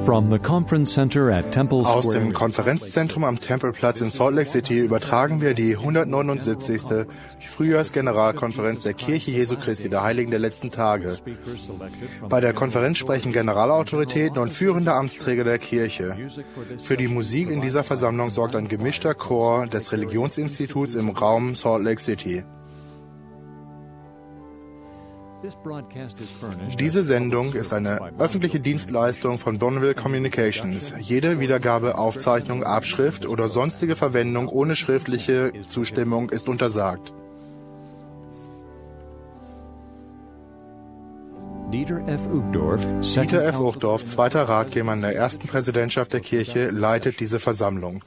Aus dem Konferenzzentrum am Tempelplatz in Salt Lake City übertragen wir die 179. Frühjahrsgeneralkonferenz der Kirche Jesu Christi, der Heiligen der letzten Tage. Bei der Konferenz sprechen Generalautoritäten und führende Amtsträger der Kirche. Für die Musik in dieser Versammlung sorgt ein gemischter Chor des Religionsinstituts im Raum Salt Lake City. Diese Sendung ist eine öffentliche Dienstleistung von Bonneville Communications. Jede Wiedergabe, Aufzeichnung, Abschrift oder sonstige Verwendung ohne schriftliche Zustimmung ist untersagt. Dieter F. Uchtdorf, zweiter Ratgeber in der ersten Präsidentschaft der Kirche, leitet diese Versammlung.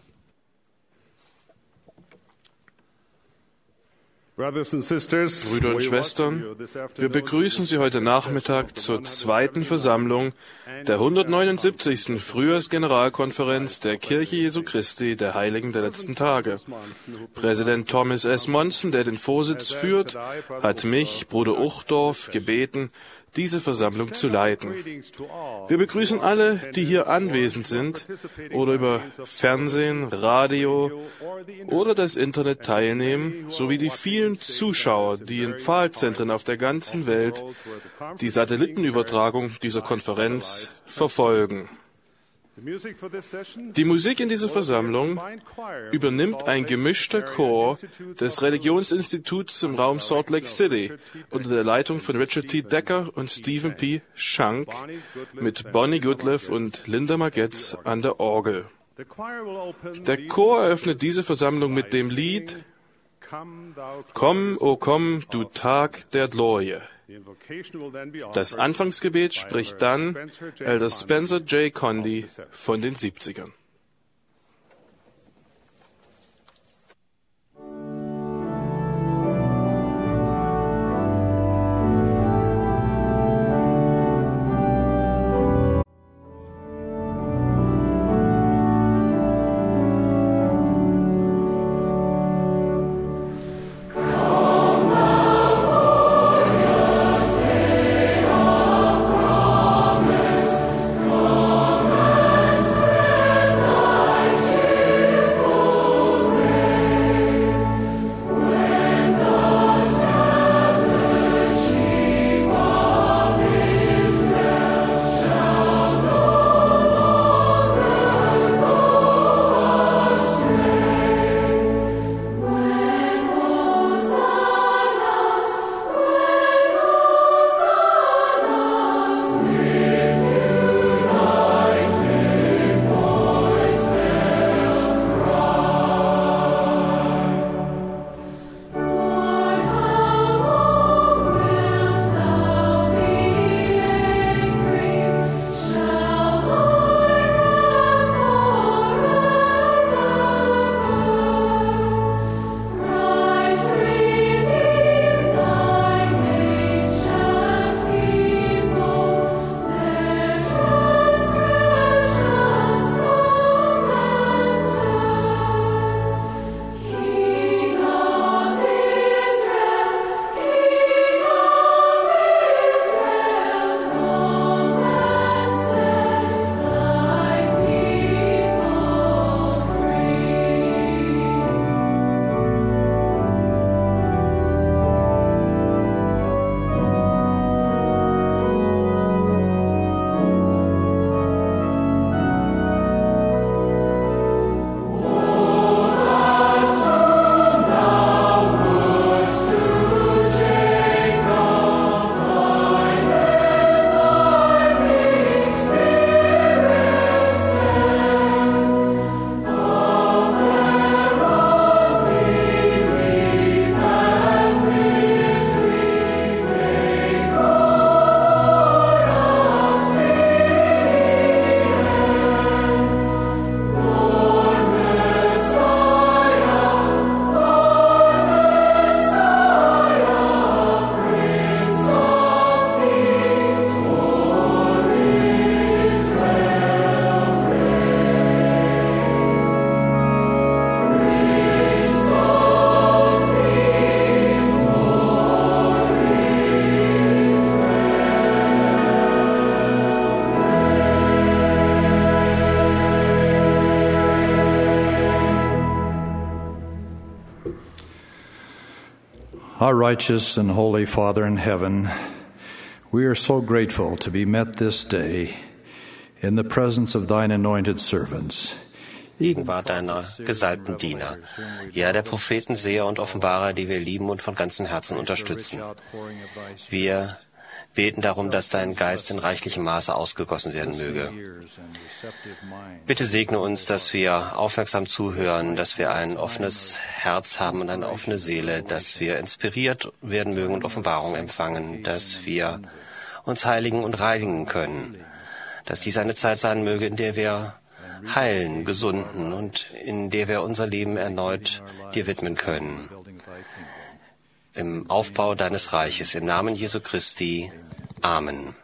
Brüder und Schwestern, wir begrüßen Sie heute Nachmittag zur zweiten Versammlung der 179. Frühjahrsgeneralkonferenz der Kirche Jesu Christi, der Heiligen der letzten Tage. Präsident Thomas S. Monson, der den Vorsitz führt, hat mich, Bruder Uchtdorf, gebeten, diese Versammlung zu leiten. Wir begrüßen alle, die hier anwesend sind oder über Fernsehen, Radio oder das Internet teilnehmen, sowie die vielen Zuschauer, die in Pfahlzentren auf der ganzen Welt die Satellitenübertragung dieser Konferenz verfolgen. Die Musik in dieser Versammlung übernimmt ein gemischter Chor des Religionsinstituts im Raum Salt Lake City unter der Leitung von Richard T. Decker und Stephen P. Shank mit Bonnie Goodliff und Linda Magetz an der Orgel. Der Chor eröffnet diese Versammlung mit dem Lied Komm, o komm, du Tag der Glorie. Das Anfangsgebet spricht dann Elder Spencer J. Condy von den 70ern. Come Our righteous and holy Father in heaven, we are so grateful to be met this day in the presence of thine anointed servants. Gegenwart deiner gesalbten Diener, ja der Propheten, Seher und Offenbarer, die wir lieben und von ganzem Herzen unterstützen. Wir beten darum, dass dein Geist in reichlichem Maße ausgegossen werden möge. Bitte segne uns, dass wir aufmerksam zuhören, dass wir ein offenes Herz haben und eine offene Seele, dass wir inspiriert werden mögen und Offenbarung empfangen, dass wir uns heiligen und reinigen können, dass dies eine Zeit sein möge, in der wir heilen, gesunden und in der wir unser Leben erneut dir widmen können. Im Aufbau deines Reiches, im Namen Jesu Christi. Amen.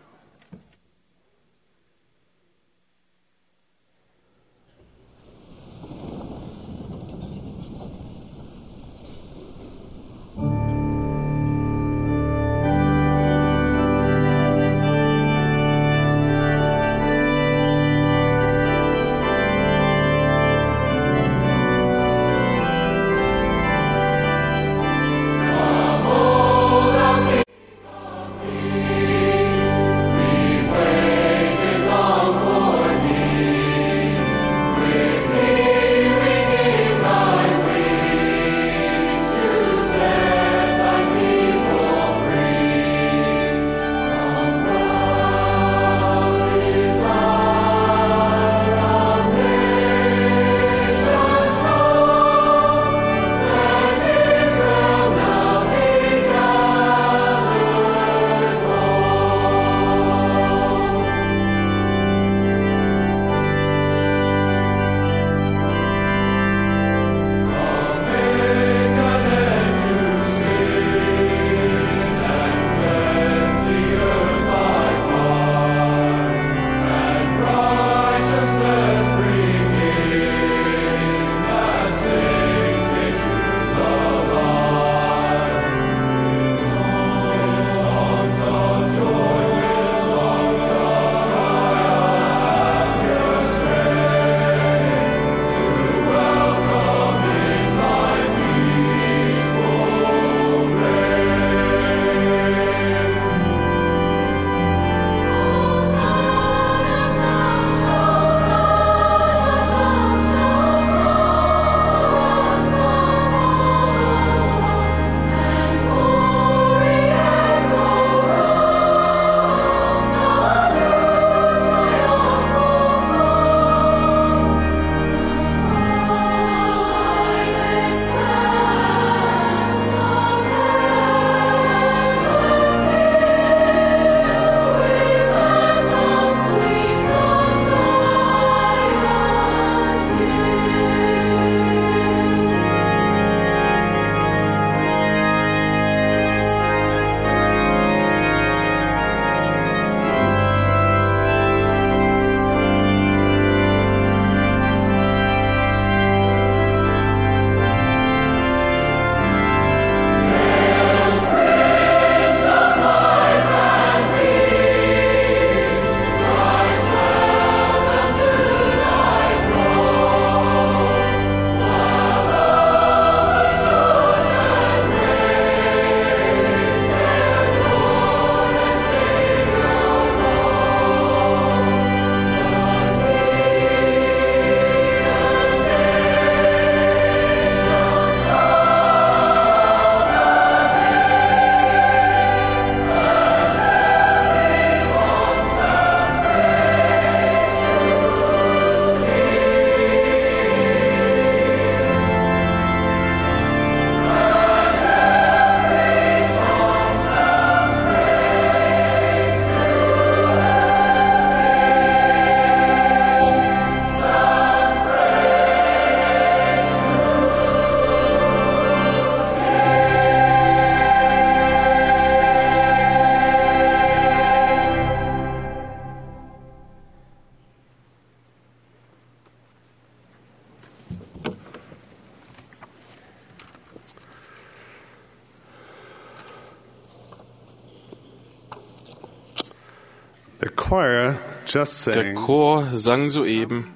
Der Chor sang soeben,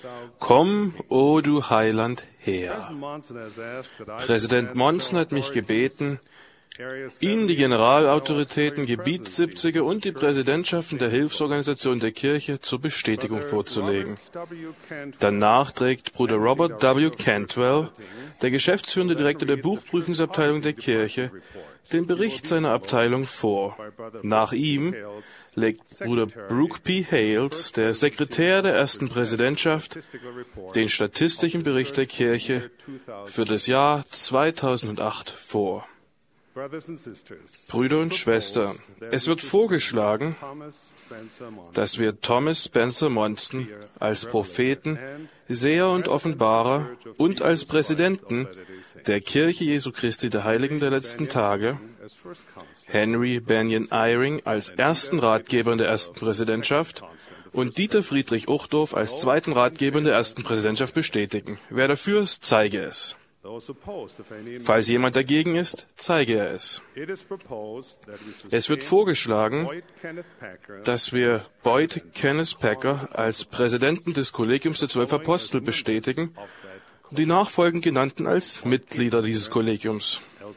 Komm, o du Heiland, her. Präsident Monson hat mich gebeten, Ihnen die Generalautoritäten, Gebietssiebzige und die Präsidentschaften der Hilfsorganisation der Kirche zur Bestätigung vorzulegen. Danach trägt Bruder Robert W. Cantwell, der geschäftsführende Direktor der Buchprüfungsabteilung der Kirche, den Bericht seiner Abteilung vor. Nach ihm legt Bruder Brooke P. Hales, der Sekretär der ersten Präsidentschaft, den statistischen Bericht der Kirche für das Jahr 2008 vor. Brüder und Schwestern, es wird vorgeschlagen, dass wir Thomas Spencer Monson als Propheten, Seher und Offenbarer und als Präsidenten der Kirche Jesu Christi der Heiligen der letzten Tage, Henry Benyon Eyring als ersten Ratgeber in der ersten Präsidentschaft und Dieter Friedrich Uchtdorf als zweiten Ratgeber in der ersten Präsidentschaft bestätigen. Wer dafür ist, zeige es. Falls jemand dagegen ist, zeige er es. Es wird vorgeschlagen, dass wir Boyd Kenneth Packer als Präsidenten des Kollegiums der 12 Apostel bestätigen und die nachfolgend genannten als Mitglieder dieses Kollegiums.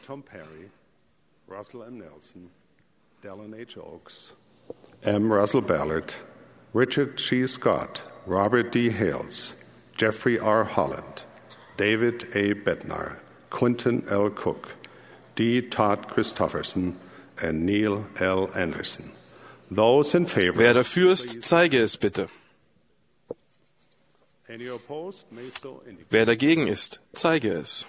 M. Russell Ballard, Richard G. Scott, Robert D. Hales, Jeffrey R. Holland, David A. Bednar, Quentin L. Cook, D. Todd Christofferson, and Neil L. Anderson. Those in favor. Wer dafür ist, zeige es bitte. Wer dagegen ist, zeige es.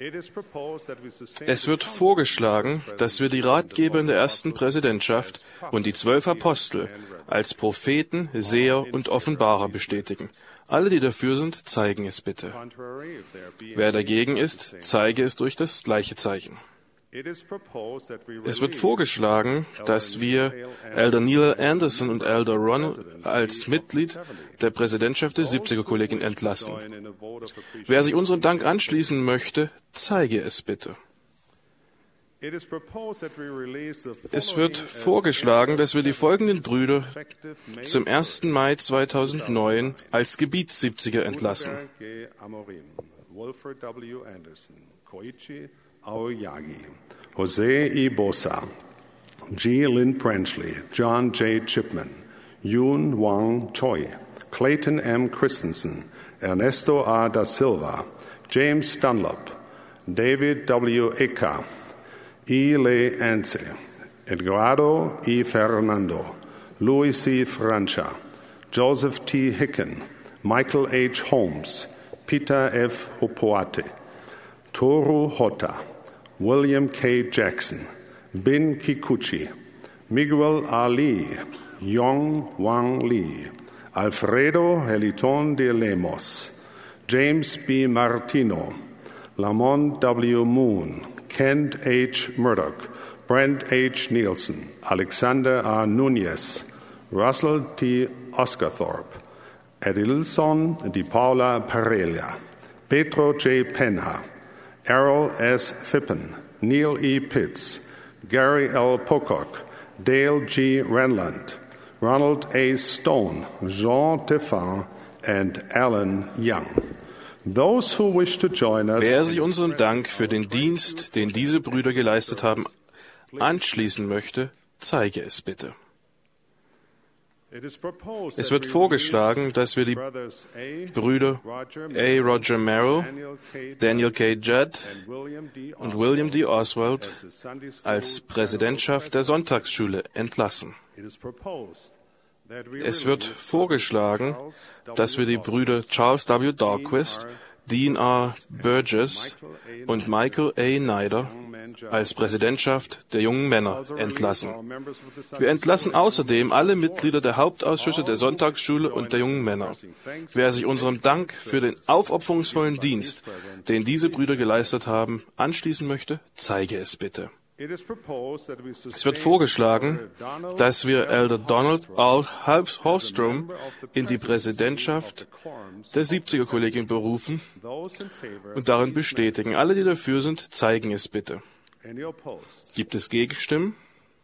Es wird vorgeschlagen, dass wir die Ratgeber in der ersten Präsidentschaft und die 12 Apostel als Propheten, Seher und Offenbarer bestätigen. Alle, die dafür sind, zeigen es bitte. Wer dagegen ist, zeige es durch das gleiche Zeichen. Es wird vorgeschlagen, dass wir Elder Neil Anderson und Elder Ronald als Mitglied der Präsidentschaft der 70er-Kollegien entlassen. Wer sich unserem Dank anschließen möchte, zeige es bitte. Es wird vorgeschlagen, dass wir die folgenden Brüder zum 1. Mai 2009 als Gebietssiebziger entlassen. Aoyagi, Jose E. Bosa, G. Lynn Branchley, John J. Chipman, Yoon Wang Choi, Clayton M. Christensen, Ernesto A. da Silva, James Dunlop, David W. Eka, E. Le Anse, Edgardo E. Fernando, Louis C. Francia, Joseph T. Hicken, Michael H. Holmes, Peter F. Hopoate, Toru Hota, William K. Jackson, Bin Kikuchi, Miguel Ali, Yong Wang Lee, Alfredo Heliton de Lemos, James B. Martino, Lamont W. Moon, Kent H. Murdoch, Brent H. Nielsen, Alexander A. Nunez, Russell T. Oscarthorpe, Edilson Di Paula Parella, Pedro J. Penha, Errol S. Fippen, Neil E. Pitts, Gary L. Pocock, Dale G. Renland, Ronald A. Stone, Jean Teffin, and Alan Young. Those who wish to join us. Wer sich unserem Dank für den Dienst, den diese Brüder geleistet haben, anschließen möchte, zeige es bitte. Es wird vorgeschlagen, dass wir die Brüder A. Roger Merrill, Daniel K. Judd und William D. Oswald als Präsidentschaft der Sonntagsschule entlassen. Es wird vorgeschlagen, dass wir die Brüder Charles W. Dahlquist, Dean R. Burgess und Michael A. Snyder als Präsidentschaft der jungen Männer entlassen. Wir entlassen außerdem alle Mitglieder der Hauptausschüsse der Sonntagsschule und der jungen Männer. Wer sich unserem Dank für den aufopferungsvollen Dienst, den diese Brüder geleistet haben, anschließen möchte, zeige es bitte. Es wird vorgeschlagen, dass wir Elder Donald Al Holstrom in die Präsidentschaft der 70er-Kollegien berufen und darin bestätigen. Alle, die dafür sind, zeigen es bitte. Gibt es Gegenstimmen?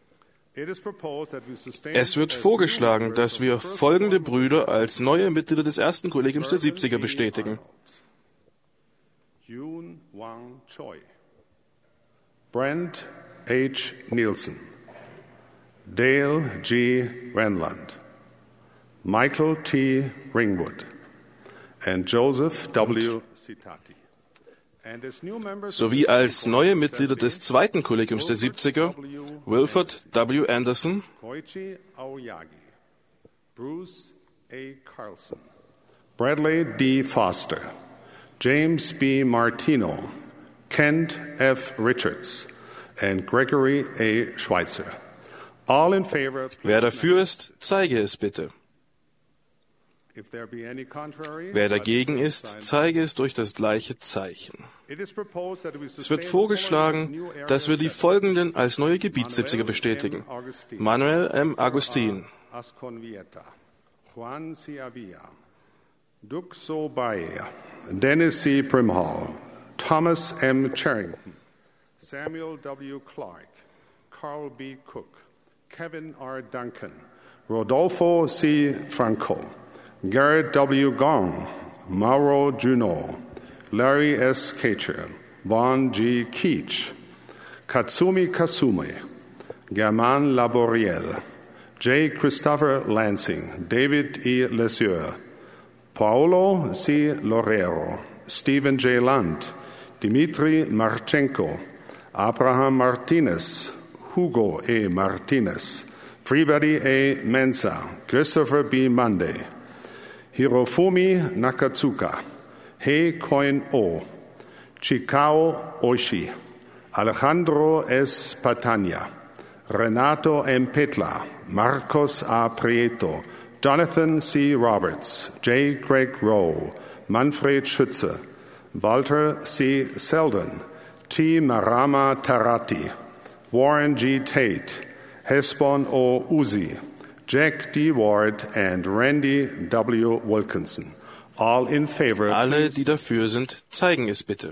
Es wird vorgeschlagen, dass wir folgende Brüder als neue Mitglieder des ersten Kollegiums der 70er bestätigen. Yoon Wang Choi, Brent H. Nielsen, Dale G. Renland, Michael T. Ringwood, and Joseph W. Citati. Sowie als neue Mitglieder des zweiten Kollegiums der 70er Wilford W. Anderson, Koichi Aoyagi, Bruce A. Carlson, Bradley D. Foster, James B. Martino, Kent F. Richards, and Gregory A. Schweitzer. All in favor. Wer dafür ist, zeige es bitte. Wer dagegen ist, zeige es durch das gleiche Zeichen. Es wird vorgeschlagen, dass wir die folgenden als neue Gebietssiebziger bestätigen: Manuel M. Agustin, Juan C. Avila, Duke So Bae, Dennis C. Primhall, Thomas M. Charrington, Samuel W. Clark, Carl B. Cook, Kevin R. Duncan, Rodolfo C. Franco, Garrett W. Gong, Mauro Junot, Larry S. Kacher, Vaughn G. Keach, Katsumi Kasume, Germain Laboriel, J. Christopher Lansing, David E. Lesieur, Paolo C. Lorero, Stephen J. Lunt, Dmitry Marchenko, Abraham Martinez, Hugo E. Martinez, Freebody A. Mensa, Christopher B. Monday, Hirofumi Nakatsuka, Hei Koin O, Chikao Oishi, Alejandro S. Patania, Renato M. Petla, Marcos A. Prieto, Jonathan C. Roberts, J. Craig Rowe, Manfred Schütze, Walter C. Selden, T. Marama Tarati, Warren G. Tate, Hesbon O. Uzi, Jack D. Ward, and Randy W. Wilkinson. All in favor. Alle, die dafür sind, zeigen es bitte.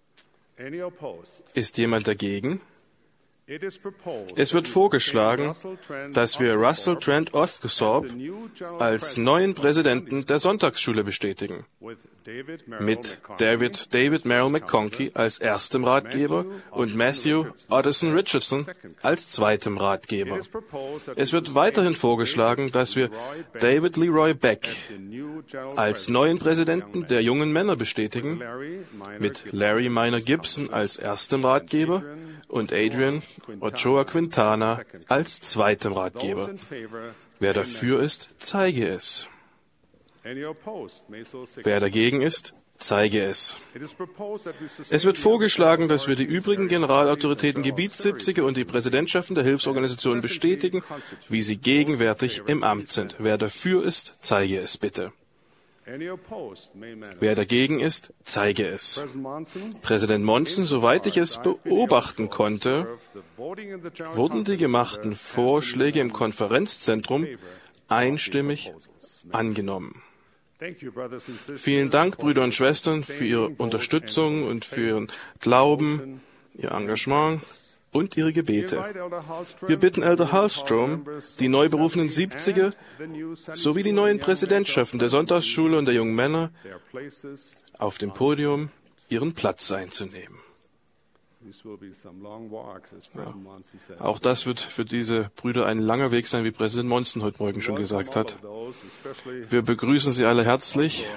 Ist jemand dagegen? Es wird vorgeschlagen, dass wir Russell Trent Oththorpe als neuen Präsidenten der Sonntagsschule bestätigen, mit David Merrill McConkie als erstem Ratgeber und Matthew Addison Richardson als zweitem Ratgeber. Es wird weiterhin vorgeschlagen, dass wir David Leroy Beck als neuen Präsidenten der jungen Männer bestätigen, mit Larry Minor Gibson als erstem Ratgeber und Adrian Ochoa Quintana als zweitem Ratgeber. Wer dafür ist, zeige es. Wer dagegen ist, zeige es. Es wird vorgeschlagen, dass wir die übrigen Generalautoritäten Gebietssiebziger und die Präsidentschaften der Hilfsorganisationen bestätigen, wie sie gegenwärtig im Amt sind. Wer dafür ist, zeige es bitte. Wer dagegen ist, zeige es. Präsident Monson, soweit ich es beobachten konnte, wurden die gemachten Vorschläge im Konferenzzentrum einstimmig angenommen. Vielen Dank, Brüder und Schwestern, für Ihre Unterstützung und für Ihren Glauben, Ihr Engagement und Ihre Gebete. Wir bitten Elder Hallstrom, die neu berufenen 70er sowie die neuen Präsidentschaften der Sonntagsschule und der jungen Männer auf dem Podium ihren Platz einzunehmen. Ja. Auch das wird für diese Brüder ein langer Weg sein, wie Präsident Monson heute Morgen schon gesagt hat. Wir begrüßen Sie alle herzlich,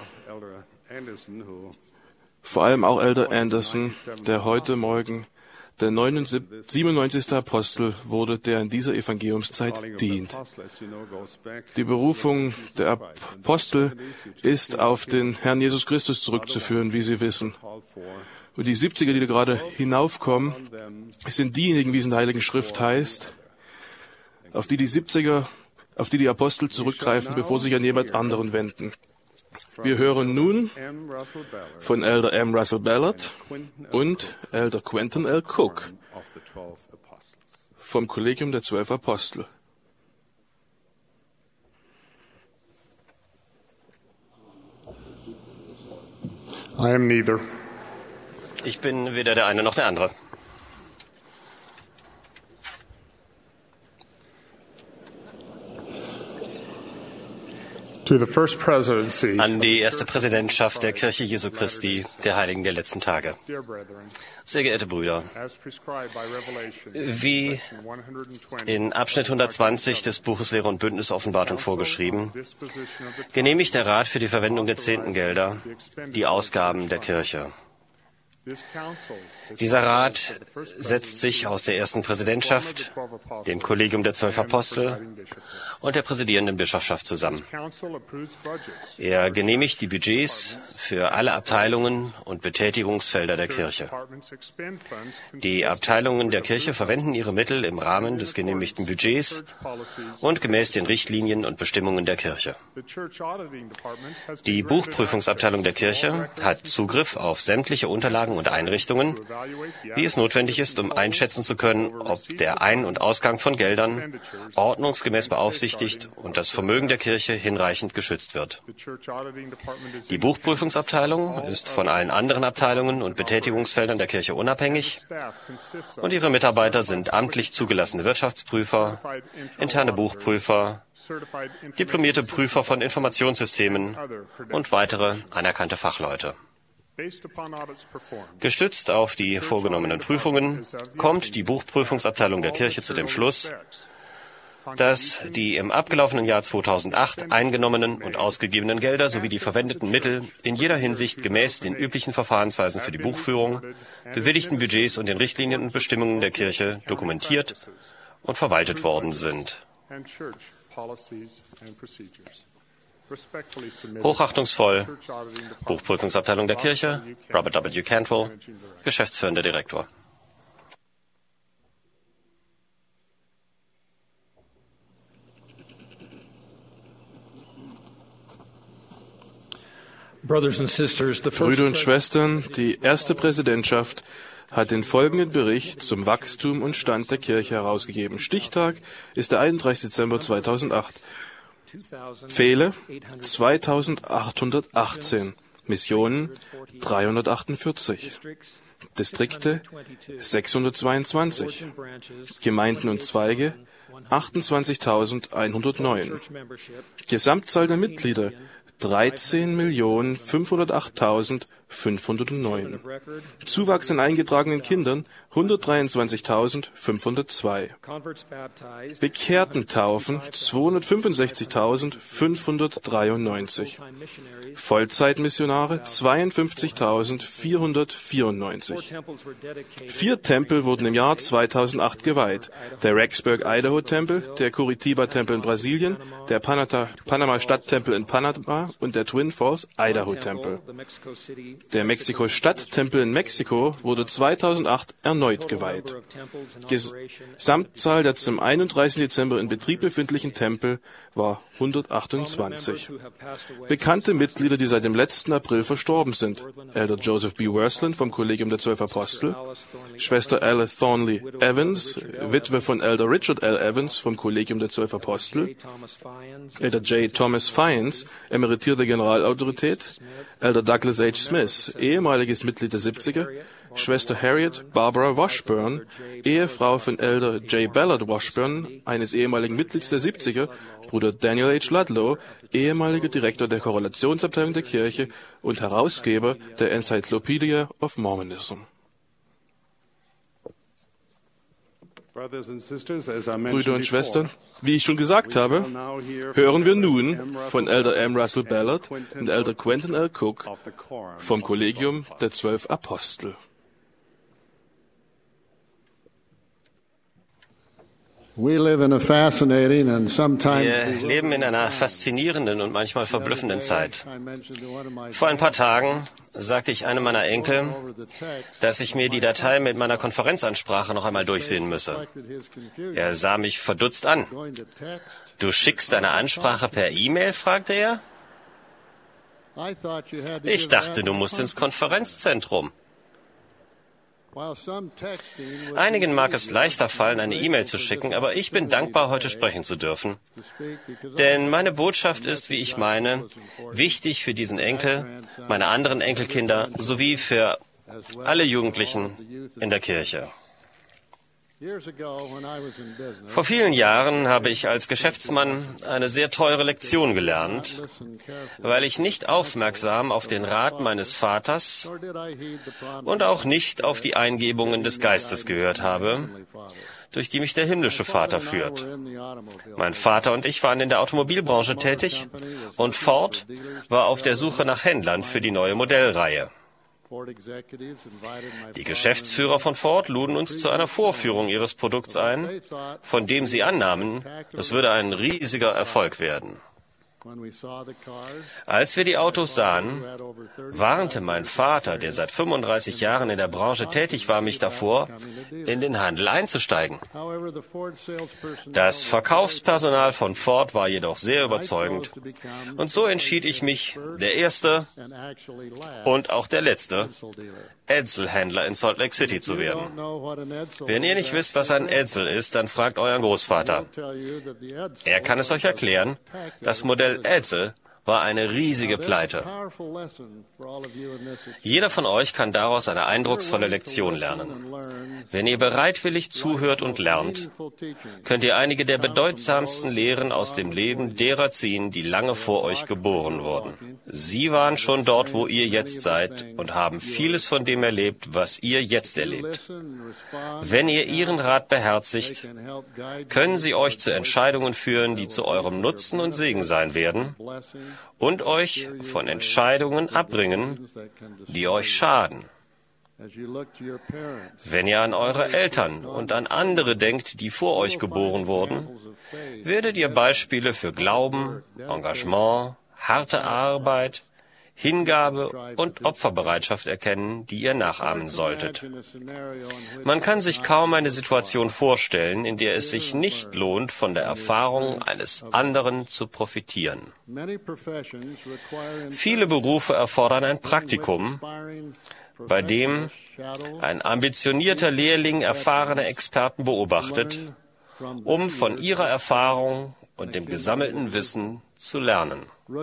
vor allem auch Elder Anderson, der heute Morgen der 97. Apostel wurde, der in dieser Evangeliumszeit dient. Die Berufung der Apostel ist auf den Herrn Jesus Christus zurückzuführen, wie Sie wissen. Und die 70er, die da gerade hinaufkommen, sind diejenigen, wie es in der Heiligen Schrift heißt, auf die die Apostel zurückgreifen, bevor sie sich an jemand anderen wenden. Wir hören nun von Elder M. Russell Ballard und Elder Quentin L. Cook vom Kollegium der 12 Apostel. I am neither. Ich bin weder der eine noch der andere. an die erste Präsidentschaft der Kirche Jesu Christi, der Heiligen der letzten Tage. Sehr geehrte Brüder, wie in Abschnitt 120 des Buches Lehre und Bündnis Offenbarung vorgeschrieben, genehmigt der Rat für die Verwendung der Zehntengelder die Ausgaben der Kirche. Dieser Rat setzt sich aus der ersten Präsidentschaft, dem Kollegium der 12 Apostel und der präsidierenden Bischofschaft zusammen. Er genehmigt die Budgets für alle Abteilungen und Betätigungsfelder der Kirche. Die Abteilungen der Kirche verwenden ihre Mittel im Rahmen des genehmigten Budgets und gemäß den Richtlinien und Bestimmungen der Kirche. Die Buchprüfungsabteilung der Kirche hat Zugriff auf sämtliche Unterlagen und Einrichtungen, wie es notwendig ist, um einschätzen zu können, ob der Ein- und Ausgang von Geldern ordnungsgemäß beaufsichtigt und das Vermögen der Kirche hinreichend geschützt wird. Die Buchprüfungsabteilung ist von allen anderen Abteilungen und Betätigungsfeldern der Kirche unabhängig und ihre Mitarbeiter sind amtlich zugelassene Wirtschaftsprüfer, interne Buchprüfer, diplomierte Prüfer von Informationssystemen und weitere anerkannte Fachleute. Gestützt auf die vorgenommenen Prüfungen kommt die Buchprüfungsabteilung der Kirche zu dem Schluss, dass die im abgelaufenen Jahr 2008 eingenommenen und ausgegebenen Gelder sowie die verwendeten Mittel in jeder Hinsicht gemäß den üblichen Verfahrensweisen für die Buchführung, bewilligten Budgets und den Richtlinien und Bestimmungen der Kirche dokumentiert und verwaltet worden sind. Hochachtungsvoll, Buchprüfungsabteilung der Kirche, Robert W. Cantwell, geschäftsführender Direktor. Brüder und Schwestern, die erste Präsidentschaft hat den folgenden Bericht zum Wachstum und Stand der Kirche herausgegeben. Stichtag ist der 31. Dezember 2008. Fehler 2818, Missionen 348, Distrikte 622, Gemeinden und Zweige 28.109, Gesamtzahl der Mitglieder 13.508.509. Zuwachs an eingetragenen Kindern 123.502. Bekehrtentaufen 265.593. Vollzeitmissionare 52.494. 4 Tempel wurden im Jahr 2008 geweiht. Der Rexburg Idaho Tempel, der Curitiba Tempel in Brasilien, der Panama Stadttempel in Panama und der Twin Falls Idaho Tempel. Der Mexiko-Stadt-Tempel in Mexiko wurde 2008 erneut geweiht. Gesamtzahl der zum 31. Dezember in Betrieb befindlichen Tempel war 128. Bekannte Mitglieder, die seit dem letzten April verstorben sind: Elder Joseph B. Worsland vom Kollegium der 12 Apostel, Schwester Alice Thornley Evans, Witwe von Elder Richard L. Evans vom Kollegium der 12 Apostel, Elder J. Thomas Fiennes, emeritierter Generalautorität, Elder Douglas H. Smith, ehemaliges Mitglied der 70er, Schwester Harriet Barbara Washburn, Ehefrau von Elder J. Ballard Washburn, eines ehemaligen Mitglieds der 70er, Bruder Daniel H. Ludlow, ehemaliger Direktor der Korrelationsabteilung der Kirche und Herausgeber der Encyclopedia of Mormonism. Brüder und Schwestern, wie ich schon gesagt habe, hören wir nun von Elder M. Russell Ballard und Elder Quentin L. Cook vom Kollegium der 12 Apostel. Wir leben in einer faszinierenden und manchmal verblüffenden Zeit. Vor ein paar Tagen sagte ich einem meiner Enkel, dass ich mir die Datei mit meiner Konferenzansprache noch einmal durchsehen müsse. Er sah mich verdutzt an. »Du schickst deine Ansprache per E-Mail?« fragte er. Ich dachte, du musst ins Konferenzzentrum. Einigen mag es leichter fallen, eine E-Mail zu schicken, aber ich bin dankbar, heute sprechen zu dürfen. Denn meine Botschaft ist, wie ich meine, wichtig für diesen Enkel, meine anderen Enkelkinder sowie für alle Jugendlichen in der Kirche. Vor vielen Jahren habe ich als Geschäftsmann eine sehr teure Lektion gelernt, weil ich nicht aufmerksam auf den Rat meines Vaters und auch nicht auf die Eingebungen des Geistes gehört habe, durch die mich der himmlische Vater führt. Mein Vater und ich waren in der Automobilbranche tätig und Ford war auf der Suche nach Händlern für die neue Modellreihe. Die Geschäftsführer von Ford luden uns zu einer Vorführung ihres Produkts ein, von dem sie annahmen, es würde ein riesiger Erfolg werden. Als wir die Autos sahen, warnte mein Vater, der seit 35 Jahren in der Branche tätig war, mich davor, in den Handel einzusteigen. Das Verkaufspersonal von Ford war jedoch sehr überzeugend und so entschied ich mich, der erste und auch der letzte Edsel-Händler in Salt Lake City zu werden. Wenn ihr nicht wisst, was ein Edsel ist, dann fragt euren Großvater. Er kann es euch erklären. Das Modell Edsel war eine riesige Pleite. Jeder von euch kann daraus eine eindrucksvolle Lektion lernen. Wenn ihr bereitwillig zuhört und lernt, könnt ihr einige der bedeutsamsten Lehren aus dem Leben derer ziehen, die lange vor euch geboren wurden. Sie waren schon dort, wo ihr jetzt seid und haben vieles von dem erlebt, was ihr jetzt erlebt. Wenn ihr ihren Rat beherzigt, können sie euch zu Entscheidungen führen, die zu eurem Nutzen und Segen sein werden und euch von Entscheidungen abbringen, die euch schaden. Wenn ihr an eure Eltern und an andere denkt, die vor euch geboren wurden, werdet ihr Beispiele für Glauben, Engagement, harte Arbeit, Hingabe und Opferbereitschaft erkennen, die ihr nachahmen solltet. Man kann sich kaum eine Situation vorstellen, in der es sich nicht lohnt, von der Erfahrung eines anderen zu profitieren. Viele Berufe erfordern ein Praktikum, bei dem ein ambitionierter Lehrling erfahrene Experten beobachtet, um von ihrer Erfahrung und dem gesammelten Wissen zu lernen.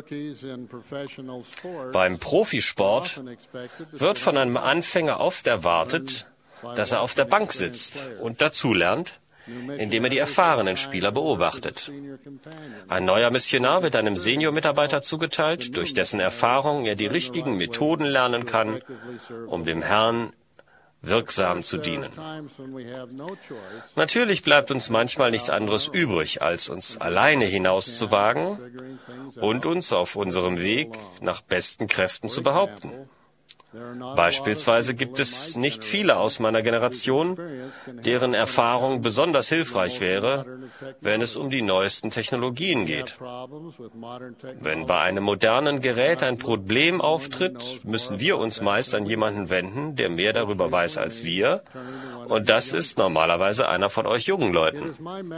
Beim Profisport wird von einem Anfänger oft erwartet, dass er auf der Bank sitzt und dazulernt, indem er die erfahrenen Spieler beobachtet. Ein neuer Missionar wird einem Senior-Mitarbeiter zugeteilt, durch dessen Erfahrung er die richtigen Methoden lernen kann, um dem Herrn wirksam zu dienen. Natürlich bleibt uns manchmal nichts anderes übrig, als uns alleine hinauszuwagen und uns auf unserem Weg nach besten Kräften zu behaupten. Beispielsweise gibt es nicht viele aus meiner Generation, deren Erfahrung besonders hilfreich wäre, wenn es um die neuesten Technologien geht. Wenn bei einem modernen Gerät ein Problem auftritt, müssen wir uns meist an jemanden wenden, der mehr darüber weiß als wir, und das ist normalerweise einer von euch jungen Leuten.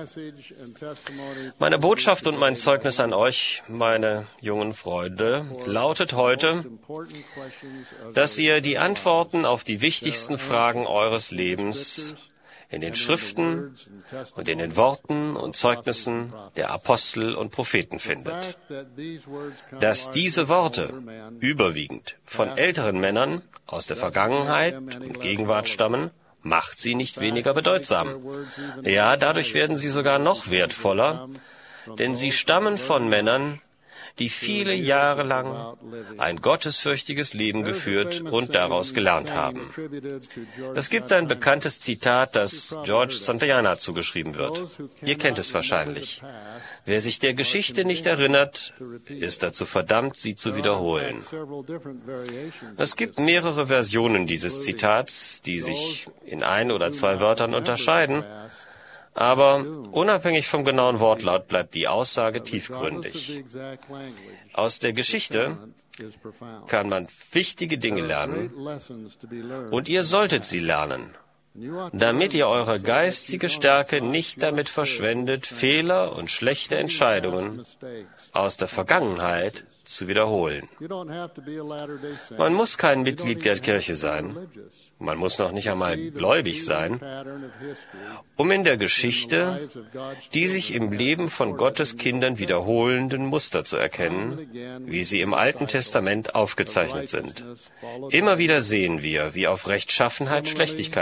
Meine Botschaft und mein Zeugnis an euch, meine jungen Freunde, lautet heute, dass ihr die Antworten auf die wichtigsten Fragen eures Lebens in den Schriften und in den Worten und Zeugnissen der Apostel und Propheten findet. Dass diese Worte überwiegend von älteren Männern aus der Vergangenheit und Gegenwart stammen, macht sie nicht weniger bedeutsam. Ja, dadurch werden sie sogar noch wertvoller, denn sie stammen von Männern, die viele Jahre lang ein gottesfürchtiges Leben geführt und daraus gelernt haben. Es gibt ein bekanntes Zitat, das George Santayana zugeschrieben wird. Ihr kennt es wahrscheinlich. Wer sich der Geschichte nicht erinnert, ist dazu verdammt, sie zu wiederholen. Es gibt mehrere Versionen dieses Zitats, die sich in ein oder zwei Wörtern unterscheiden, aber unabhängig vom genauen Wortlaut bleibt die Aussage tiefgründig. Aus der Geschichte kann man wichtige Dinge lernen und ihr solltet sie lernen, damit ihr eure geistige Stärke nicht damit verschwendet, Fehler und schlechte Entscheidungen aus der Vergangenheit zu wiederholen. Man muss kein Mitglied der Kirche sein, man muss noch nicht einmal gläubig sein, um in der Geschichte die sich im Leben von Gottes Kindern wiederholenden Muster zu erkennen, wie sie im Alten Testament aufgezeichnet sind. Immer wieder sehen wir, wie auf Rechtschaffenheit Schlechtigkeit folgt.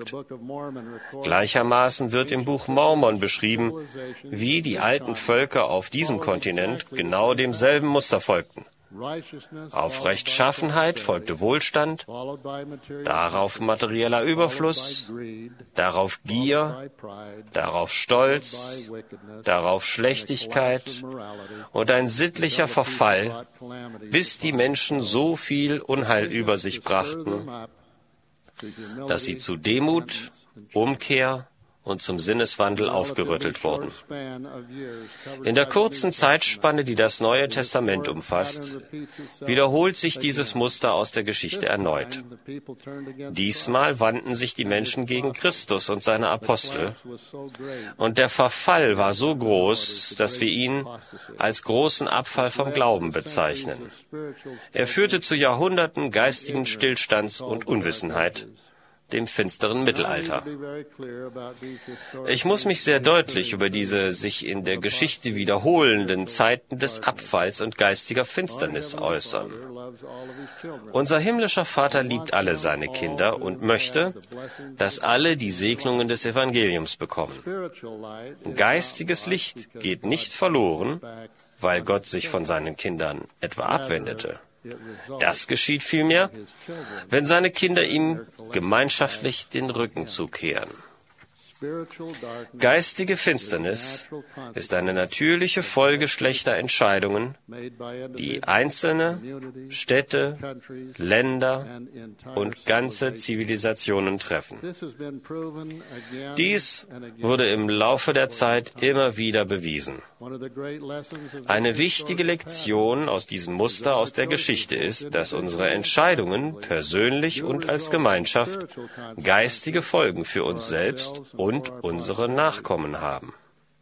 folgt. Gleichermaßen wird im Buch Mormon beschrieben, wie die alten Völker auf diesem Kontinent genau demselben Muster folgten. Auf Rechtschaffenheit folgte Wohlstand, darauf materieller Überfluss, darauf Gier, darauf Stolz, darauf Schlechtigkeit und ein sittlicher Verfall, bis die Menschen so viel Unheil über sich brachten, dass sie zu Demut, Umkehr und zum Sinneswandel aufgerüttelt wurden. In der kurzen Zeitspanne, die das Neue Testament umfasst, wiederholt sich dieses Muster aus der Geschichte erneut. Diesmal wandten sich die Menschen gegen Christus und seine Apostel, und der Verfall war so groß, dass wir ihn als großen Abfall vom Glauben bezeichnen. Er führte zu Jahrhunderten geistigen Stillstands und Unwissenheit, dem finsteren Mittelalter. Ich muss mich sehr deutlich über diese sich in der Geschichte wiederholenden Zeiten des Abfalls und geistiger Finsternis äußern. Unser himmlischer Vater liebt alle seine Kinder und möchte, dass alle die Segnungen des Evangeliums bekommen. Geistiges Licht geht nicht verloren, weil Gott sich von seinen Kindern etwa abwendete. Das geschieht vielmehr, wenn seine Kinder ihm gemeinschaftlich den Rücken zukehren. Geistige Finsternis ist eine natürliche Folge schlechter Entscheidungen, die einzelne Städte, Länder und ganze Zivilisationen treffen. Dies wurde im Laufe der Zeit immer wieder bewiesen. Eine wichtige Lektion aus diesem Muster aus der Geschichte ist, dass unsere Entscheidungen persönlich und als Gemeinschaft geistige Folgen für uns selbst und unsere Nachkommen haben.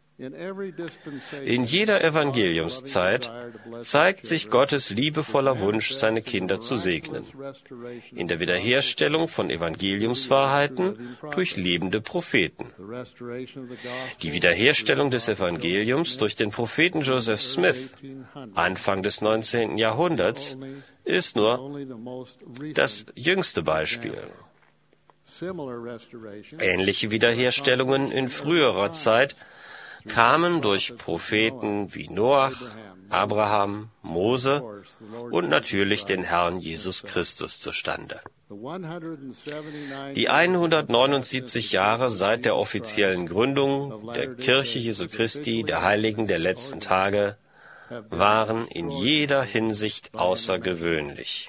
In jeder Evangeliumszeit zeigt sich Gottes liebevoller Wunsch, seine Kinder zu segnen. In der Wiederherstellung von Evangeliumswahrheiten durch lebende Propheten. Die Wiederherstellung des Evangeliums durch den Propheten Joseph Smith, Anfang des 19. Jahrhunderts, ist nur das jüngste Beispiel. Ähnliche Wiederherstellungen in früherer Zeit kamen durch Propheten wie Noach, Abraham, Mose und natürlich den Herrn Jesus Christus zustande. Die 179 Jahre seit der offiziellen Gründung der Kirche Jesu Christi, der Heiligen der letzten Tage, waren in jeder Hinsicht außergewöhnlich.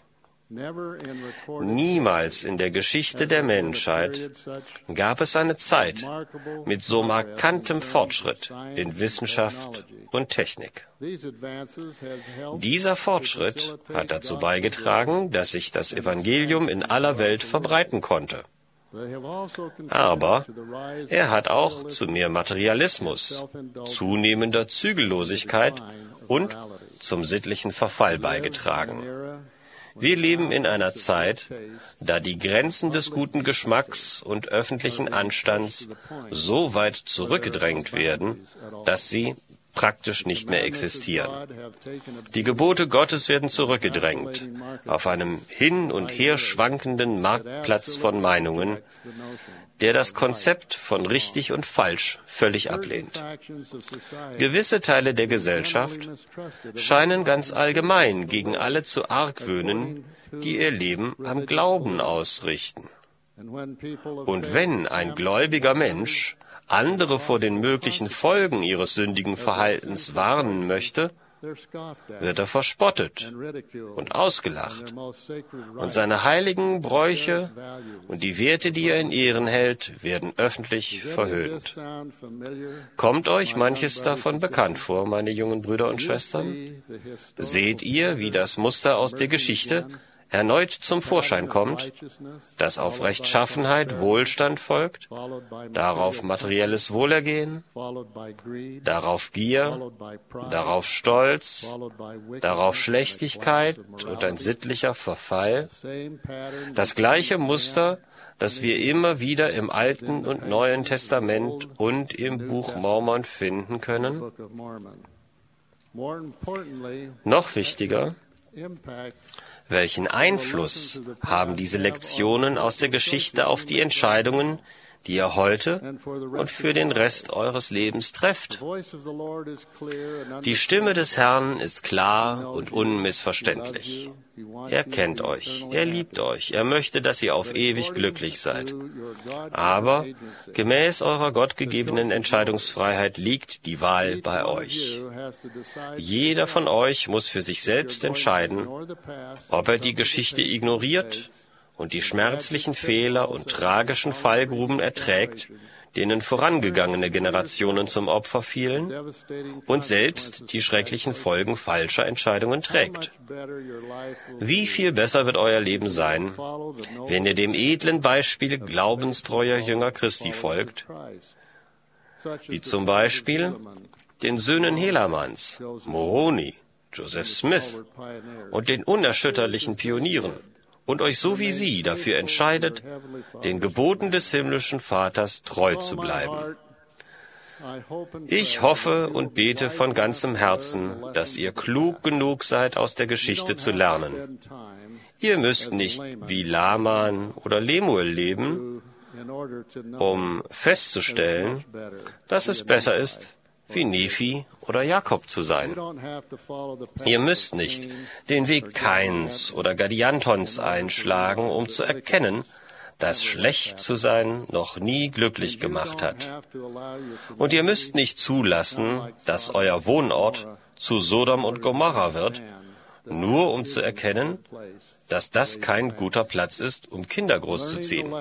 Niemals in der Geschichte der Menschheit gab es eine Zeit mit so markantem Fortschritt in Wissenschaft und Technik. Dieser Fortschritt hat dazu beigetragen, dass sich das Evangelium in aller Welt verbreiten konnte. Aber er hat auch zu mehr Materialismus, zunehmender Zügellosigkeit und zum sittlichen Verfall beigetragen. Wir leben in einer Zeit, da die Grenzen des guten Geschmacks und öffentlichen Anstands so weit zurückgedrängt werden, dass sie praktisch nicht mehr existieren. Die Gebote Gottes werden zurückgedrängt auf einem hin und her schwankenden Marktplatz von Meinungen, der das Konzept von richtig und falsch völlig ablehnt. Gewisse Teile der Gesellschaft scheinen ganz allgemein gegen alle zu argwöhnen, die ihr Leben am Glauben ausrichten. Und wenn ein gläubiger Mensch andere vor den möglichen Folgen ihres sündigen Verhaltens warnen möchte, wird er verspottet und ausgelacht. Und seine heiligen Bräuche und die Werte, die er in Ehren hält, werden öffentlich verhöhnt. Kommt euch manches davon bekannt vor, meine jungen Brüder und Schwestern? Seht ihr, wie das Muster aus der Geschichte erneut zum Vorschein kommt, dass auf Rechtschaffenheit Wohlstand folgt, darauf materielles Wohlergehen, darauf Gier, darauf Stolz, darauf Schlechtigkeit und ein sittlicher Verfall. Das gleiche Muster, das wir immer wieder im Alten und Neuen Testament und im Buch Mormon finden können. Noch wichtiger, Welchen Einfluss haben diese Lektionen aus der Geschichte auf die Entscheidungen, die ihr heute und für den Rest eures Lebens trefft? Die Stimme des Herrn ist klar und unmissverständlich. Er kennt euch, er liebt euch, er möchte, dass ihr auf ewig glücklich seid. Aber gemäß eurer gottgegebenen Entscheidungsfreiheit liegt die Wahl bei euch. Jeder von euch muss für sich selbst entscheiden, ob er die Geschichte ignoriert und die schmerzlichen Fehler und tragischen Fallgruben erträgt, denen vorangegangene Generationen zum Opfer fielen, und selbst die schrecklichen Folgen falscher Entscheidungen trägt. Wie viel besser wird euer Leben sein, wenn ihr dem edlen Beispiel glaubenstreuer Jünger Christi folgt, wie zum Beispiel den Söhnen Helamanns, Moroni, Joseph Smith und den unerschütterlichen Pionieren, und euch so wie sie dafür entscheidet, den Geboten des himmlischen Vaters treu zu bleiben. Ich hoffe und bete von ganzem Herzen, dass ihr klug genug seid, aus der Geschichte zu lernen. Ihr müsst nicht wie Laman oder Lemuel leben, um festzustellen, dass es besser ist, wie Nephi oder Jakob zu sein. Ihr müsst nicht den Weg Kains oder Gadiantons einschlagen, um zu erkennen, dass schlecht zu sein noch nie glücklich gemacht hat. Und ihr müsst nicht zulassen, dass euer Wohnort zu Sodom und Gomorra wird, nur um zu erkennen, dass das kein guter Platz ist, um Kinder großzuziehen.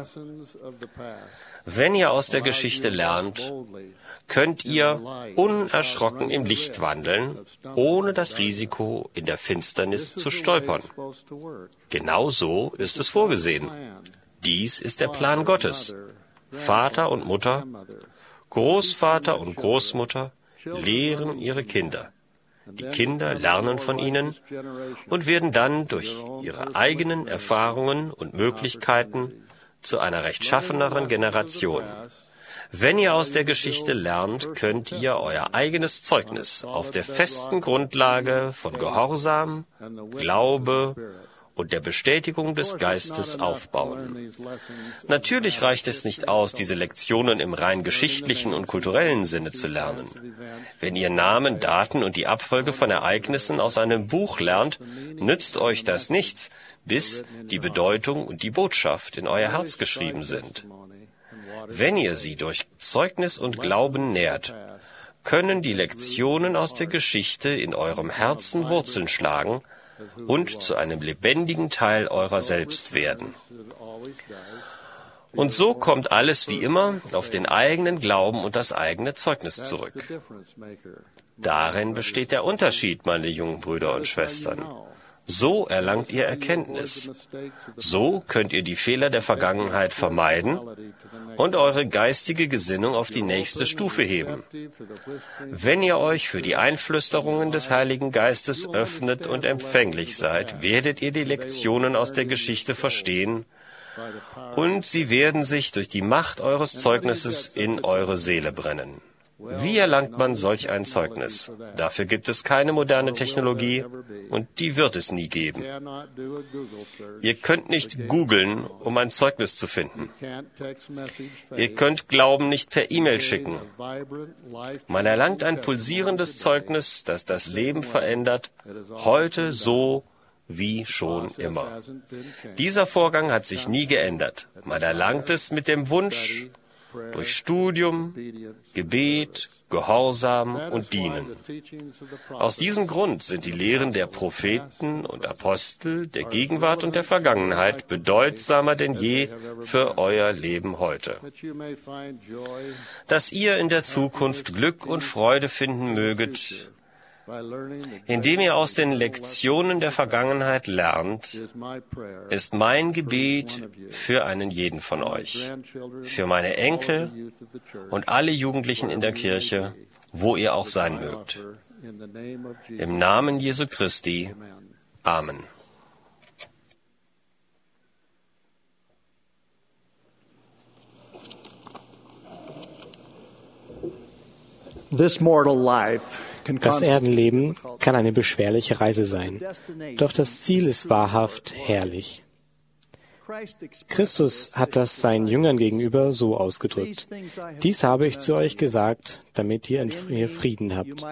Wenn ihr aus der Geschichte lernt, könnt ihr unerschrocken im Licht wandeln, ohne das Risiko, in der Finsternis zu stolpern. Genau so ist es vorgesehen. Dies ist der Plan Gottes. Vater und Mutter, Großvater und Großmutter lehren ihre Kinder. Die Kinder lernen von ihnen und werden dann durch ihre eigenen Erfahrungen und Möglichkeiten zu einer rechtschaffeneren Generation. Wenn ihr aus der Geschichte lernt, könnt ihr euer eigenes Zeugnis auf der festen Grundlage von Gehorsam, Glaube und der Bestätigung des Geistes aufbauen. Natürlich reicht es nicht aus, diese Lektionen im rein geschichtlichen und kulturellen Sinne zu lernen. Wenn ihr Namen, Daten und die Abfolge von Ereignissen aus einem Buch lernt, nützt euch das nichts, bis die Bedeutung und die Botschaft in euer Herz geschrieben sind. Wenn ihr sie durch Zeugnis und Glauben nährt, können die Lektionen aus der Geschichte in eurem Herzen Wurzeln schlagen und zu einem lebendigen Teil eurer selbst werden. Und so kommt alles wie immer auf den eigenen Glauben und das eigene Zeugnis zurück. Darin besteht der Unterschied, meine jungen Brüder und Schwestern. So erlangt ihr Erkenntnis. So könnt ihr die Fehler der Vergangenheit vermeiden und eure geistige Gesinnung auf die nächste Stufe heben. Wenn ihr euch für die Einflüsterungen des Heiligen Geistes öffnet und empfänglich seid, werdet ihr die Lektionen aus der Geschichte verstehen und sie werden sich durch die Macht eures Zeugnisses in eure Seele brennen. Wie erlangt man solch ein Zeugnis? Dafür gibt es keine moderne Technologie und die wird es nie geben. Ihr könnt nicht googeln, um ein Zeugnis zu finden. Ihr könnt Glauben nicht per E-Mail schicken. Man erlangt ein pulsierendes Zeugnis, das das Leben verändert, heute so wie schon immer. Dieser Vorgang hat sich nie geändert. Man erlangt es mit dem Wunsch, durch Studium, Gebet, Gehorsam und Dienen. Aus diesem Grund sind die Lehren der Propheten und Apostel, der Gegenwart und der Vergangenheit bedeutsamer denn je für euer Leben heute. Dass ihr in der Zukunft Glück und Freude finden möget, indem ihr aus den Lektionen der Vergangenheit lernt, ist mein Gebet für einen jeden von euch, für meine Enkel und alle Jugendlichen in der Kirche, wo ihr auch sein mögt. Im Namen Jesu Christi. Amen. Das Erdenleben kann eine beschwerliche Reise sein. Doch das Ziel ist wahrhaft herrlich. Christus hat das seinen Jüngern gegenüber so ausgedrückt: Dies habe ich zu euch gesagt, damit ihr in mir Frieden habt.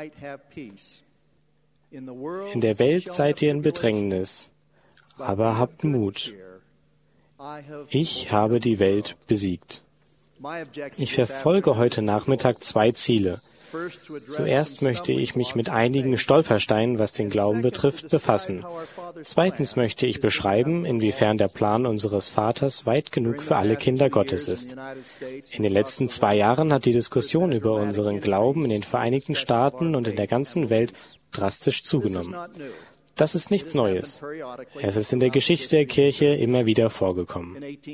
In der Welt seid ihr in Bedrängnis, aber habt Mut. Ich habe die Welt besiegt. Ich verfolge heute Nachmittag 2 Ziele. Zuerst möchte ich mich mit einigen Stolpersteinen, was den Glauben betrifft, befassen. Zweitens möchte ich beschreiben, inwiefern der Plan unseres Vaters weit genug für alle Kinder Gottes ist. In den letzten 2 Jahren hat die Diskussion über unseren Glauben in den Vereinigten Staaten und in der ganzen Welt drastisch zugenommen. Das ist nichts Neues. Es ist in der Geschichte der Kirche immer wieder vorgekommen.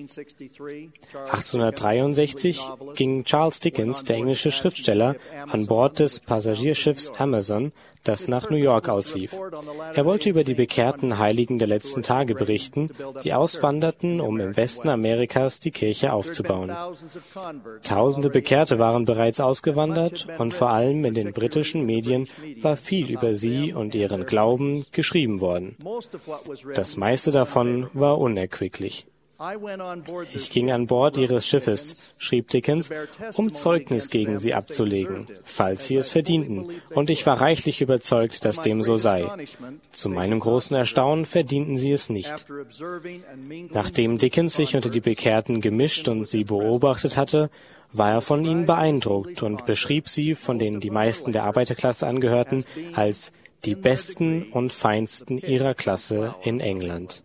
1863 ging Charles Dickens, der englische Schriftsteller, an Bord des Passagierschiffs Amazon, das nach New York auslief. Er wollte über die bekehrten Heiligen der letzten Tage berichten, die auswanderten, um im Westen Amerikas die Kirche aufzubauen. Tausende Bekehrte waren bereits ausgewandert und vor allem in den britischen Medien war viel über sie und ihren Glauben geschrieben worden. Das meiste davon war unerquicklich. Ich ging an Bord ihres Schiffes, schrieb Dickens, um Zeugnis gegen sie abzulegen, falls sie es verdienten, und ich war reichlich überzeugt, dass dem so sei. Zu meinem großen Erstaunen verdienten sie es nicht. Nachdem Dickens sich unter die Bekehrten gemischt und sie beobachtet hatte, war er von ihnen beeindruckt und beschrieb sie, von denen die meisten der Arbeiterklasse angehörten, als die besten und feinsten ihrer Klasse in England.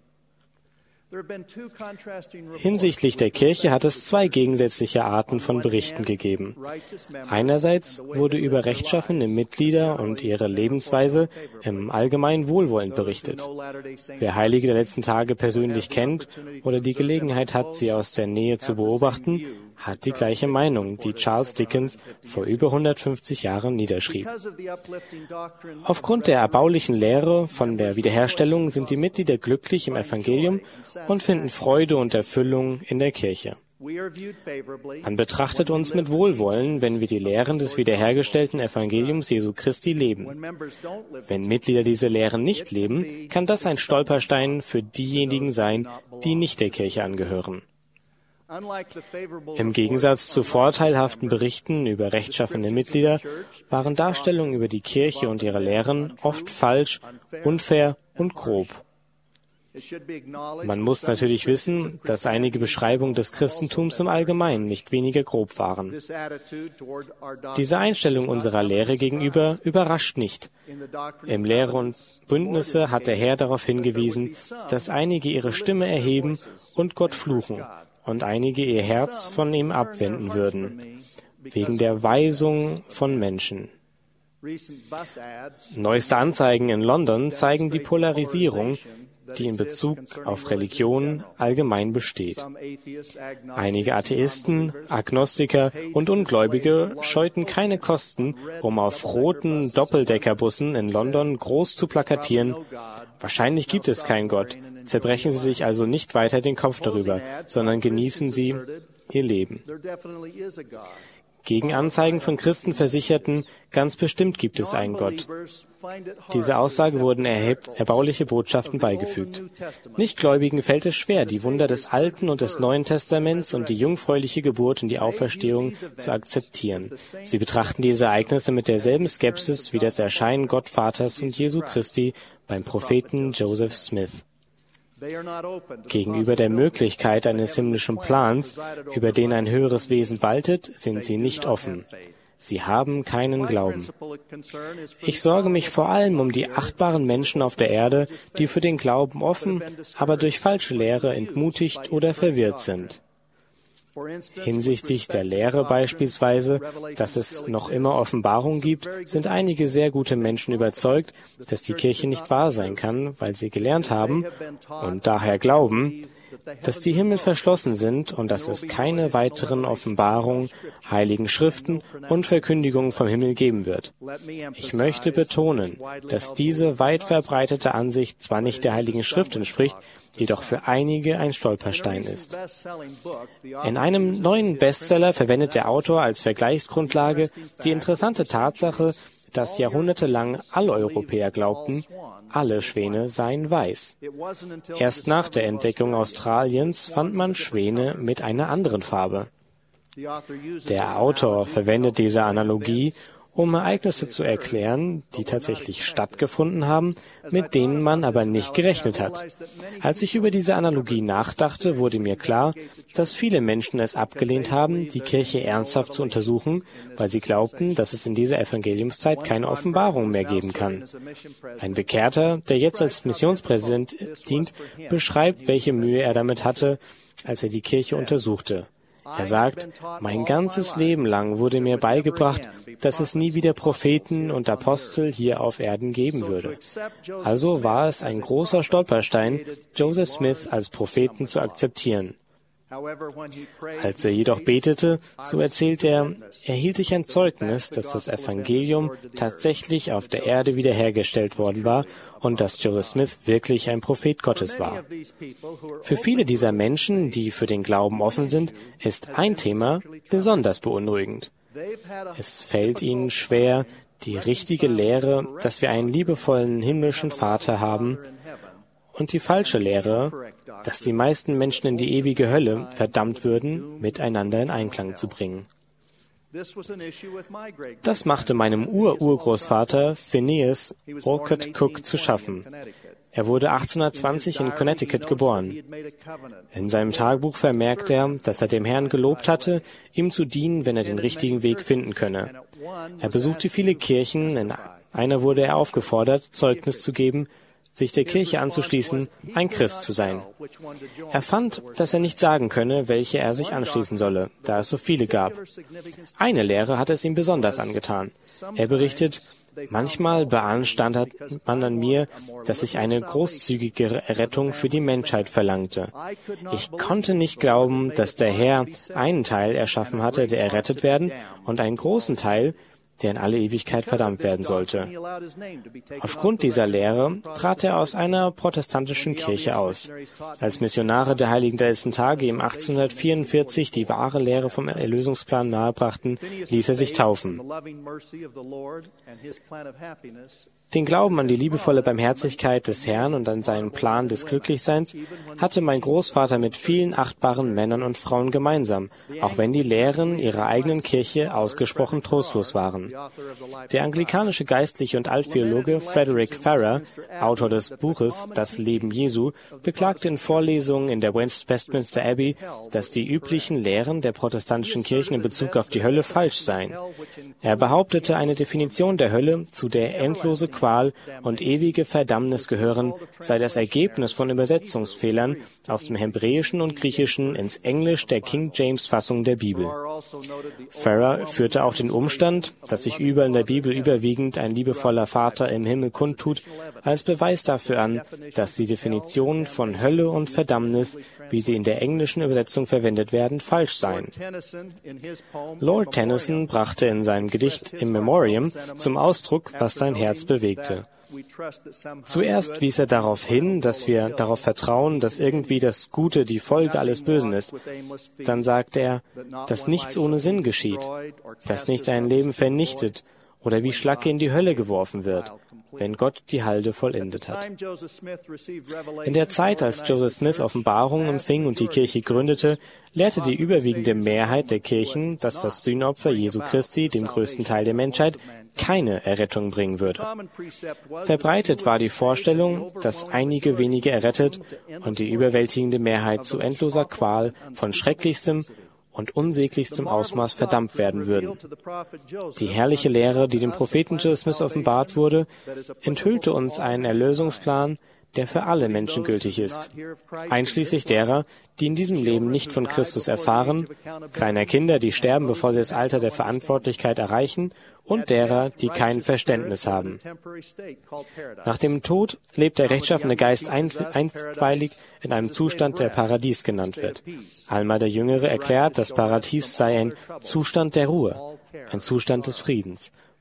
Hinsichtlich der Kirche hat es 2 gegensätzliche Arten von Berichten gegeben. Einerseits wurde über rechtschaffene Mitglieder und ihre Lebensweise im Allgemeinen wohlwollend berichtet. Wer Heilige der letzten Tage persönlich kennt oder die Gelegenheit hat, sie aus der Nähe zu beobachten, hat die gleiche Meinung, die Charles Dickens vor über 150 Jahren niederschrieb. Aufgrund der erbaulichen Lehre von der Wiederherstellung sind die Mitglieder glücklich im Evangelium und finden Freude und Erfüllung in der Kirche. Man betrachtet uns mit Wohlwollen, wenn wir die Lehren des wiederhergestellten Evangeliums Jesu Christi leben. Wenn Mitglieder diese Lehren nicht leben, kann das ein Stolperstein für diejenigen sein, die nicht der Kirche angehören. Im Gegensatz zu vorteilhaften Berichten über rechtschaffene Mitglieder waren Darstellungen über die Kirche und ihre Lehren oft falsch, unfair und grob. Man muss natürlich wissen, dass einige Beschreibungen des Christentums im Allgemeinen nicht weniger grob waren. Diese Einstellung unserer Lehre gegenüber überrascht nicht. Im Lehre und Bündnisse hat der Herr darauf hingewiesen, dass einige ihre Stimme erheben und Gott fluchen und einige ihr Herz von ihm abwenden würden, wegen der Weisung von Menschen. Neueste Anzeigen in London zeigen die Polarisierung, die in Bezug auf Religion allgemein besteht. Einige Atheisten, Agnostiker und Ungläubige scheuten keine Kosten, um auf roten Doppeldeckerbussen in London groß zu plakatieren: Wahrscheinlich gibt es keinen Gott. Zerbrechen Sie sich also nicht weiter den Kopf darüber, sondern genießen Sie Ihr Leben. Gegenanzeigen von Christen versicherten, ganz bestimmt gibt es einen Gott. Dieser Aussage wurden erbauliche Botschaften beigefügt. Nichtgläubigen fällt es schwer, die Wunder des Alten und des Neuen Testaments und die jungfräuliche Geburt und die Auferstehung zu akzeptieren. Sie betrachten diese Ereignisse mit derselben Skepsis wie das Erscheinen Gottvaters und Jesu Christi beim Propheten Joseph Smith. Gegenüber der Möglichkeit eines himmlischen Plans, über den ein höheres Wesen waltet, sind sie nicht offen. Sie haben keinen Glauben. Ich sorge mich vor allem um die achtbaren Menschen auf der Erde, die für den Glauben offen, aber durch falsche Lehre entmutigt oder verwirrt sind. Hinsichtlich der Lehre beispielsweise, dass es noch immer Offenbarung gibt, sind einige sehr gute Menschen überzeugt, dass die Kirche nicht wahr sein kann, weil sie gelernt haben und daher glauben, dass die Himmel verschlossen sind und dass es keine weiteren Offenbarungen, heiligen Schriften und Verkündigungen vom Himmel geben wird. Ich möchte betonen, dass diese weit verbreitete Ansicht zwar nicht der Heiligen Schrift entspricht, jedoch für einige ein Stolperstein ist. In einem neuen Bestseller verwendet der Autor als Vergleichsgrundlage die interessante Tatsache, dass jahrhundertelang alle Europäer glaubten, alle Schwäne seien weiß. Erst nach der Entdeckung Australiens fand man Schwäne mit einer anderen Farbe. Der Autor verwendet diese Analogie, um Ereignisse zu erklären, die tatsächlich stattgefunden haben, mit denen man aber nicht gerechnet hat. Als ich über diese Analogie nachdachte, wurde mir klar, dass viele Menschen es abgelehnt haben, die Kirche ernsthaft zu untersuchen, weil sie glaubten, dass es in dieser Evangeliumszeit keine Offenbarung mehr geben kann. Ein Bekehrter, der jetzt als Missionspräsident dient, beschreibt, welche Mühe er damit hatte, als er die Kirche untersuchte. Er sagt, mein ganzes Leben lang wurde mir beigebracht, dass es nie wieder Propheten und Apostel hier auf Erden geben würde. Also war es ein großer Stolperstein, Joseph Smith als Propheten zu akzeptieren. Als er jedoch betete, so erzählt er, erhielt ich ein Zeugnis, dass das Evangelium tatsächlich auf der Erde wiederhergestellt worden war und dass Joseph Smith wirklich ein Prophet Gottes war. Für viele dieser Menschen, die für den Glauben offen sind, ist ein Thema besonders beunruhigend. Es fällt ihnen schwer, die richtige Lehre, dass wir einen liebevollen himmlischen Vater haben, und die falsche Lehre, dass die meisten Menschen in die ewige Hölle verdammt würden, miteinander in Einklang zu bringen. Das machte meinem Urgroßvater Phineas Wolcott Cook zu schaffen. Er wurde 1820 in Connecticut geboren. In seinem Tagebuch vermerkt er, dass er dem Herrn gelobt hatte, ihm zu dienen, wenn er den richtigen Weg finden könne. Er besuchte viele Kirchen, in einer wurde er aufgefordert, Zeugnis zu geben, sich der Kirche anzuschließen, ein Christ zu sein. Er fand, dass er nicht sagen könne, welche er sich anschließen solle, da es so viele gab. Eine Lehre hatte es ihm besonders angetan. Er berichtet, manchmal beanstandet man an mir, dass ich eine großzügigere Errettung für die Menschheit verlangte. Ich konnte nicht glauben, dass der Herr einen Teil erschaffen hatte, der errettet werden, und einen großen Teil, der in alle Ewigkeit verdammt werden sollte. Aufgrund dieser Lehre trat er aus einer protestantischen Kirche aus. Als Missionare der Heiligen der letzten Tage ihm 1844 die wahre Lehre vom Erlösungsplan nahebrachten, ließ er sich taufen. Den Glauben an die liebevolle Barmherzigkeit des Herrn und an seinen Plan des Glücklichseins hatte mein Großvater mit vielen achtbaren Männern und Frauen gemeinsam, auch wenn die Lehren ihrer eigenen Kirche ausgesprochen trostlos waren. Der anglikanische Geistliche und Alttheologe Frederick Farrer, Autor des Buches Das Leben Jesu, beklagte in Vorlesungen in der Westminster Abbey, dass die üblichen Lehren der protestantischen Kirchen in Bezug auf die Hölle falsch seien. Er behauptete, eine Definition der Hölle, zu der endlose Qual und ewige Verdammnis gehören, sei das Ergebnis von Übersetzungsfehlern aus dem Hebräischen und Griechischen ins Englisch der King James Fassung der Bibel. Farrer führte auch den Umstand, dass sich überall in der Bibel überwiegend ein liebevoller Vater im Himmel kundtut, als Beweis dafür an, dass die Definitionen von Hölle und Verdammnis, wie sie in der englischen Übersetzung verwendet werden, falsch seien. Lord Tennyson brachte in seinem Gedicht In Memoriam zum Ausdruck, was sein Herz bewegte. Zuerst wies er darauf hin, dass wir darauf vertrauen, dass irgendwie das Gute die Folge alles Bösen ist. Dann sagt er, dass nichts ohne Sinn geschieht, dass nicht ein Leben vernichtet oder wie Schlacke in die Hölle geworfen wird, wenn Gott die Halde vollendet hat. In der Zeit, als Joseph Smith Offenbarungen empfing und die Kirche gründete, lehrte die überwiegende Mehrheit der Kirchen, dass das Sühnopfer Jesu Christi, dem größten Teil der Menschheit, keine Errettung bringen würde. Verbreitet war die Vorstellung, dass einige wenige errettet und die überwältigende Mehrheit zu endloser Qual von schrecklichstem und unsäglichstem Ausmaß verdammt werden würden. Die herrliche Lehre, die dem Propheten Joseph Smith offenbart wurde, enthüllte uns einen Erlösungsplan, der für alle Menschen gültig ist, einschließlich derer, die in diesem Leben nicht von Christus erfahren, kleiner Kinder, die sterben, bevor sie das Alter der Verantwortlichkeit erreichen, und derer, die kein Verständnis haben. Nach dem Tod lebt der rechtschaffene Geist einstweilig in einem Zustand, der Paradies genannt wird. Alma der Jüngere erklärt, das Paradies sei ein Zustand der Ruhe, ein Zustand des Friedens,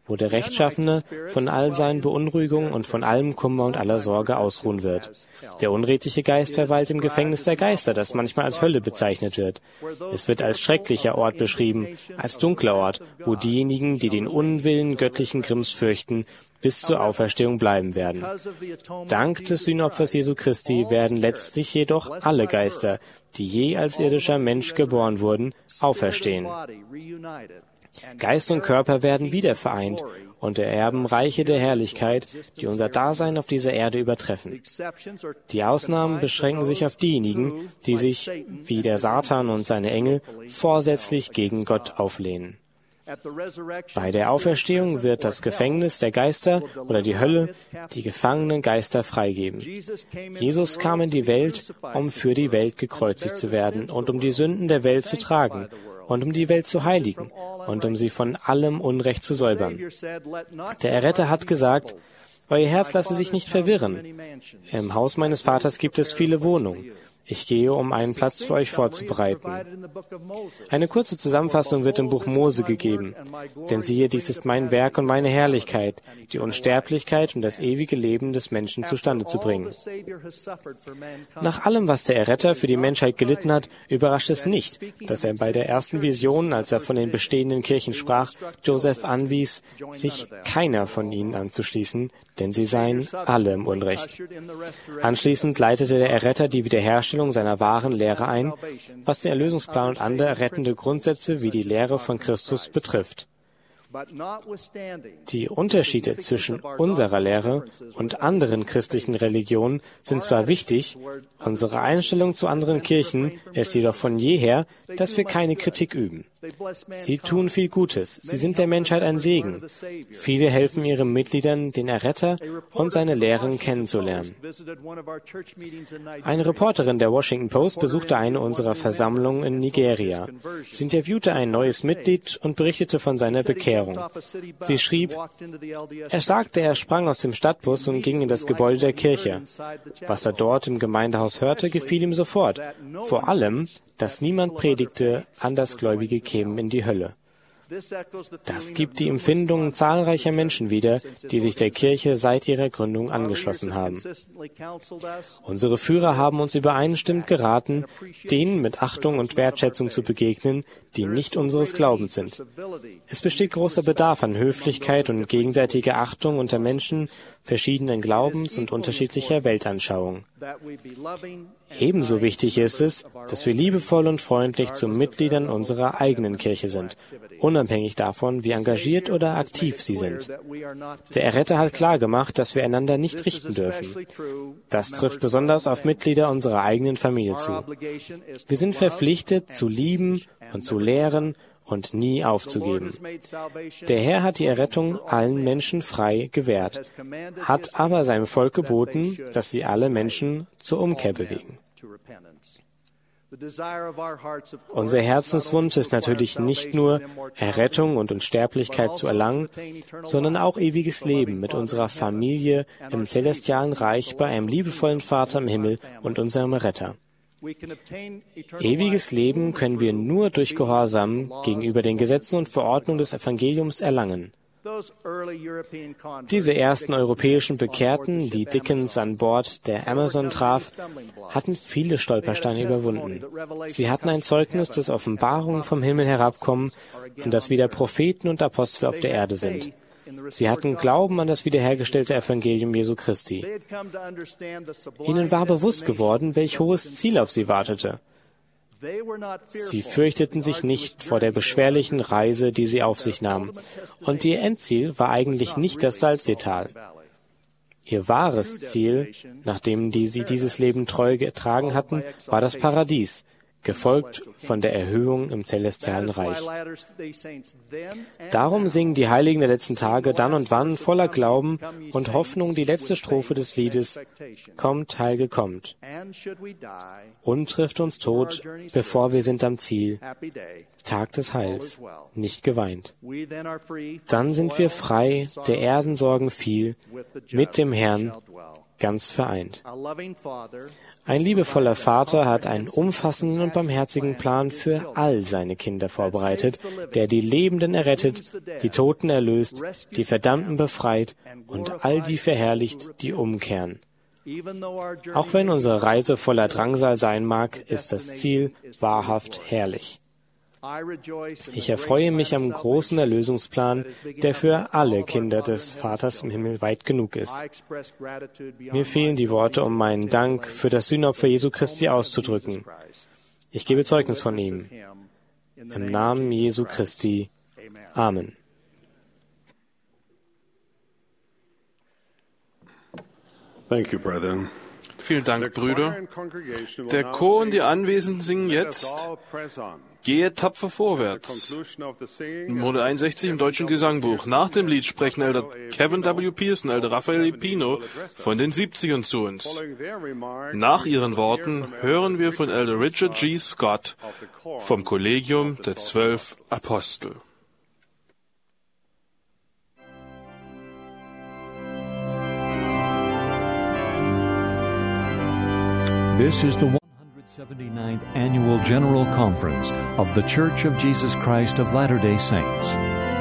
wo der Rechtschaffene von all seinen Beunruhigungen und von allem Kummer und aller Sorge ausruhen wird. Der unredliche Geist verweilt im Gefängnis der Geister, das manchmal als Hölle bezeichnet wird. Es wird als schrecklicher Ort beschrieben, als dunkler Ort, wo diejenigen, die den Unwillen göttlichen Grimms fürchten, bis zur Auferstehung bleiben werden. Dank des Sühnopfers Jesu Christi werden letztlich jedoch alle Geister, die je als irdischer Mensch geboren wurden, auferstehen. Geist und Körper werden wieder vereint und ererben Reiche der Herrlichkeit, die unser Dasein auf dieser Erde übertreffen. Die Ausnahmen beschränken sich auf diejenigen, die sich, wie der Satan und seine Engel, vorsätzlich gegen Gott auflehnen. Bei der Auferstehung wird das Gefängnis der Geister oder die Hölle die gefangenen Geister freigeben. Jesus kam in die Welt, um für die Welt gekreuzigt zu werden und um die Sünden der Welt zu tragen und um die Welt zu heiligen und um sie von allem Unrecht zu säubern. Der Erretter hat gesagt, euer Herz lasse sich nicht verwirren. Im Haus meines Vaters gibt es viele Wohnungen. Ich gehe, um einen Platz für euch vorzubereiten. Eine kurze Zusammenfassung wird im Buch Mose gegeben. Denn siehe, dies ist mein Werk und meine Herrlichkeit, die Unsterblichkeit und das ewige Leben des Menschen zustande zu bringen. Nach allem, was der Erretter für die Menschheit gelitten hat, überrascht es nicht, dass er bei der ersten Vision, als er von den bestehenden Kirchen sprach, Joseph anwies, sich keiner von ihnen anzuschließen, denn sie seien alle im Unrecht. Anschließend leitete der Erretter die Wiederherstellung seiner wahren Lehre ein, was den Erlösungsplan und andere rettende Grundsätze wie die Lehre von Christus betrifft. Die Unterschiede zwischen unserer Lehre und anderen christlichen Religionen sind zwar wichtig, unsere Einstellung zu anderen Kirchen ist jedoch von jeher, dass wir keine Kritik üben. Sie tun viel Gutes, sie sind der Menschheit ein Segen. Viele helfen ihren Mitgliedern, den Erretter und seine Lehren kennenzulernen. Eine Reporterin der Washington Post besuchte eine unserer Versammlungen in Nigeria. Sie interviewte ein neues Mitglied und berichtete von seiner Bekehrung. Sie schrieb, er sagte, er sprang aus dem Stadtbus und ging in das Gebäude der Kirche. Was er dort im Gemeindehaus hörte, gefiel ihm sofort. Vor allem, dass niemand predigte, Andersgläubige kämen in die Hölle. Das gibt die Empfindungen zahlreicher Menschen wider, die sich der Kirche seit ihrer Gründung angeschlossen haben. Unsere Führer haben uns übereinstimmend geraten, denen mit Achtung und Wertschätzung zu begegnen, die nicht unseres Glaubens sind. Es besteht großer Bedarf an Höflichkeit und gegenseitiger Achtung unter Menschen verschiedenen Glaubens und unterschiedlicher Weltanschauung. Ebenso wichtig ist es, dass wir liebevoll und freundlich zu Mitgliedern unserer eigenen Kirche sind, unabhängig davon, wie engagiert oder aktiv sie sind. Der Erretter hat klargemacht, dass wir einander nicht richten dürfen. Das trifft besonders auf Mitglieder unserer eigenen Familie zu. Wir sind verpflichtet, zu lieben und zu lehren und nie aufzugeben. Der Herr hat die Errettung allen Menschen frei gewährt, hat aber seinem Volk geboten, dass sie alle Menschen zur Umkehr bewegen. Unser Herzenswunsch ist natürlich nicht nur, Errettung und Unsterblichkeit zu erlangen, sondern auch ewiges Leben mit unserer Familie im celestialen Reich bei einem liebevollen Vater im Himmel und unserem Retter. Ewiges Leben können wir nur durch Gehorsam gegenüber den Gesetzen und Verordnungen des Evangeliums erlangen. Diese ersten europäischen Bekehrten, die Dickens an Bord der Amazon traf, hatten viele Stolpersteine überwunden. Sie hatten ein Zeugnis, dass Offenbarungen vom Himmel herabkommen und dass wieder Propheten und Apostel auf der Erde sind. Sie hatten Glauben an das wiederhergestellte Evangelium Jesu Christi. Ihnen war bewusst geworden, welch hohes Ziel auf sie wartete. Sie fürchteten sich nicht vor der beschwerlichen Reise, die sie auf sich nahmen. Und ihr Endziel war eigentlich nicht das Salzseetal. Ihr wahres Ziel, nachdem sie dieses Leben treu getragen hatten, war das Paradies, gefolgt von der Erhöhung im celestialen Reich. Darum singen die Heiligen der letzten Tage dann und wann voller Glauben und Hoffnung die letzte Strophe des Liedes: Kommt, Heilige, kommt. Und trifft uns Tod, bevor wir sind am Ziel, Tag des Heils, nicht geweint. Dann sind wir frei, der Erdensorgen viel, mit dem Herrn ganz vereint. Ein liebevoller Vater hat einen umfassenden und barmherzigen Plan für all seine Kinder vorbereitet, der die Lebenden errettet, die Toten erlöst, die Verdammten befreit und all die verherrlicht, die umkehren. Auch wenn unsere Reise voller Drangsal sein mag, ist das Ziel wahrhaft herrlich. Ich erfreue mich am großen Erlösungsplan, der für alle Kinder des Vaters im Himmel weit genug ist. Mir fehlen die Worte, um meinen Dank für das Sühnopfer Jesu Christi auszudrücken. Ich gebe Zeugnis von ihm. Im Namen Jesu Christi. Amen. Thank you, brethren. Vielen Dank, Brüder. Der Chor und die Anwesenden singen jetzt Gehe tapfer vorwärts. 161 im Deutschen Gesangbuch. Nach dem Lied sprechen Elder Kevin W. Pearson, Elder Raphael Ipino von den 70ern zu uns. Nach ihren Worten hören wir von Elder Richard G. Scott vom Kollegium der 12 Apostel. This is the 179th Annual General Conference of The Church of Jesus Christ of Latter-day Saints.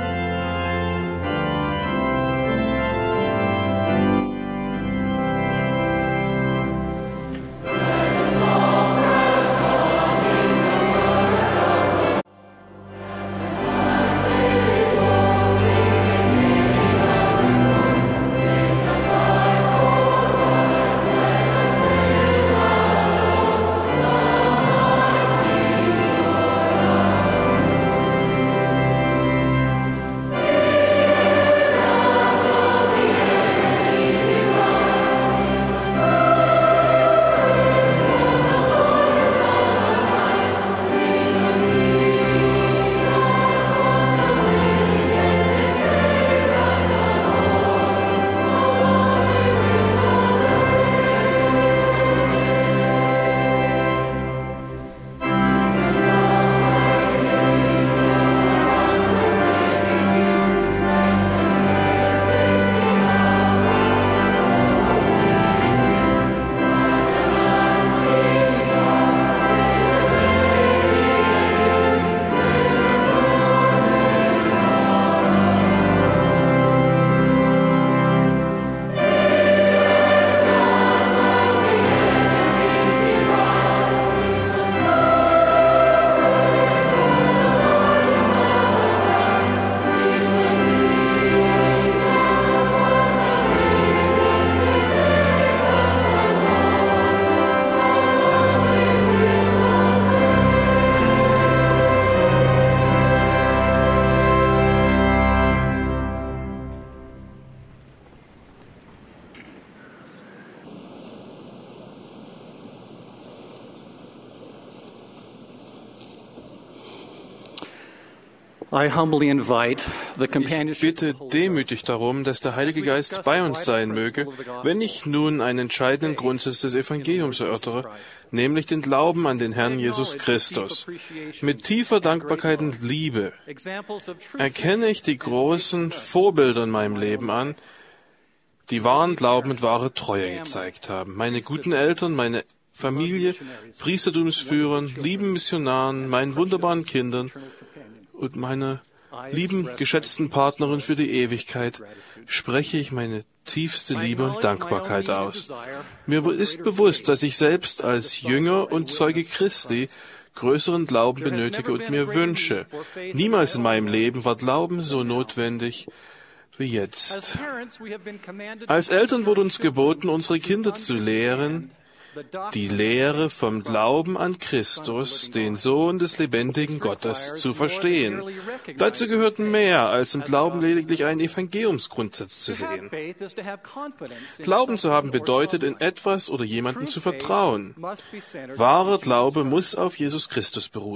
Ich bitte demütig darum, dass der Heilige Geist bei uns sein möge, wenn ich nun einen entscheidenden Grundsatz des Evangeliums erörtere, nämlich den Glauben an den Herrn Jesus Christus. Mit tiefer Dankbarkeit und Liebe erkenne ich die großen Vorbilder in meinem Leben an, die wahren Glauben und wahre Treue gezeigt haben. Meine guten Eltern, meine Familie, Priestertumsführern, lieben Missionaren, meinen wunderbaren Kindern und meiner lieben, geschätzten Partnerin für die Ewigkeit spreche ich meine tiefste Liebe und Dankbarkeit aus. Mir ist bewusst, dass ich selbst als Jünger und Zeuge Christi größeren Glauben benötige und mir wünsche. Niemals in meinem Leben war Glauben so notwendig wie jetzt. Als Eltern wurde uns geboten, unsere Kinder zu lehren, die Lehre vom Glauben an Christus, den Sohn des lebendigen Gottes, zu verstehen. Dazu gehört mehr, als im Glauben lediglich einen Evangeliumsgrundsatz zu sehen. Glauben zu haben bedeutet, in etwas oder jemanden zu vertrauen. Wahrer Glaube muss auf Jesus Christus beruhen.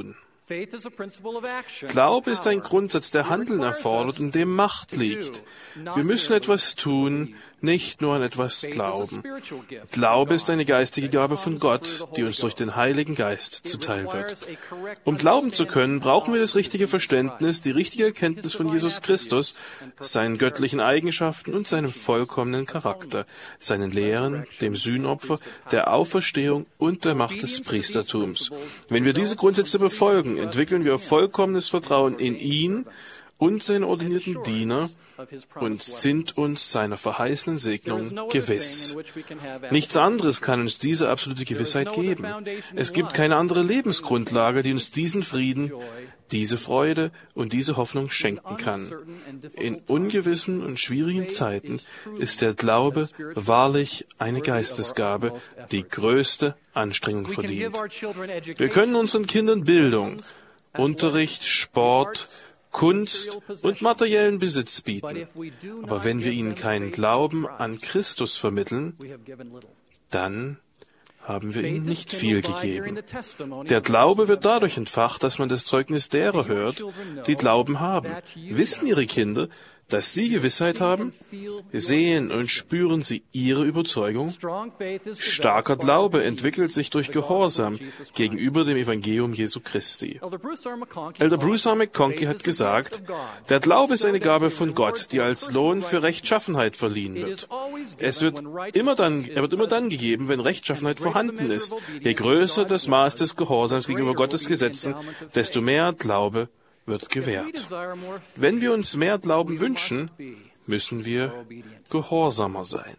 Glaube ist ein Grundsatz, der Handeln erfordert und dem Macht liegt. Wir müssen etwas tun, nicht nur an etwas glauben. Glaube ist eine geistige Gabe von Gott, die uns durch den Heiligen Geist zuteil wird. Um glauben zu können, brauchen wir das richtige Verständnis, die richtige Erkenntnis von Jesus Christus, seinen göttlichen Eigenschaften und seinem vollkommenen Charakter, seinen Lehren, dem Sühnopfer, der Auferstehung und der Macht des Priestertums. Wenn wir diese Grundsätze befolgen, entwickeln wir vollkommenes Vertrauen in ihn und seine ordinierten Diener und sind uns seiner verheißenen Segnung gewiss. Nichts anderes kann uns diese absolute Gewissheit geben. Es gibt keine andere Lebensgrundlage, die uns diesen Frieden, diese Freude und diese Hoffnung schenken kann. In ungewissen und schwierigen Zeiten ist der Glaube wahrlich eine Geistesgabe, die größte Anstrengung verdient. Wir können unseren Kindern Bildung, Unterricht, Sport, Kunst und materiellen Besitz bieten. Aber wenn wir ihnen keinen Glauben an Christus vermitteln, dann haben wir ihnen nicht viel gegeben. Der Glaube wird dadurch entfacht, dass man das Zeugnis derer hört, die Glauben haben. Wissen ihre Kinder, dass sie Gewissheit haben? Sehen und spüren sie ihre Überzeugung? Starker Glaube entwickelt sich durch Gehorsam gegenüber dem Evangelium Jesu Christi. Elder Bruce R. McConkie hat gesagt, der Glaube ist eine Gabe von Gott, die als Lohn für Rechtschaffenheit verliehen wird. Er wird immer dann gegeben, wenn Rechtschaffenheit vorhanden ist. Je größer das Maß des Gehorsams gegenüber Gottes Gesetzen, desto mehr Glaube wird gewährt. Wenn wir uns mehr Glauben wünschen, müssen wir gehorsamer sein.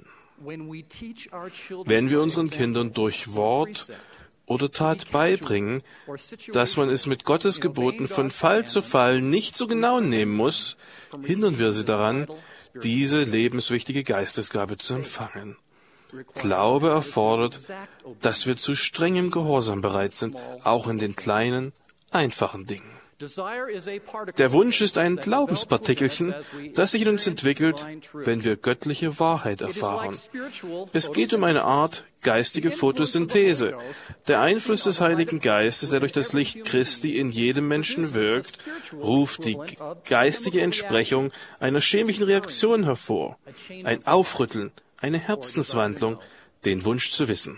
Wenn wir unseren Kindern durch Wort oder Tat beibringen, dass man es mit Gottes Geboten von Fall zu Fall nicht so genau nehmen muss, hindern wir sie daran, diese lebenswichtige Geistesgabe zu empfangen. Glaube erfordert, dass wir zu strengem Gehorsam bereit sind, auch in den kleinen, einfachen Dingen. Der Wunsch ist ein Glaubenspartikelchen, das sich in uns entwickelt, wenn wir göttliche Wahrheit erfahren. Es geht um eine Art geistige Photosynthese. Der Einfluss des Heiligen Geistes, der durch das Licht Christi in jedem Menschen wirkt, ruft die geistige Entsprechung einer chemischen Reaktion hervor. Ein Aufrütteln, eine Herzenswandlung, den Wunsch zu wissen.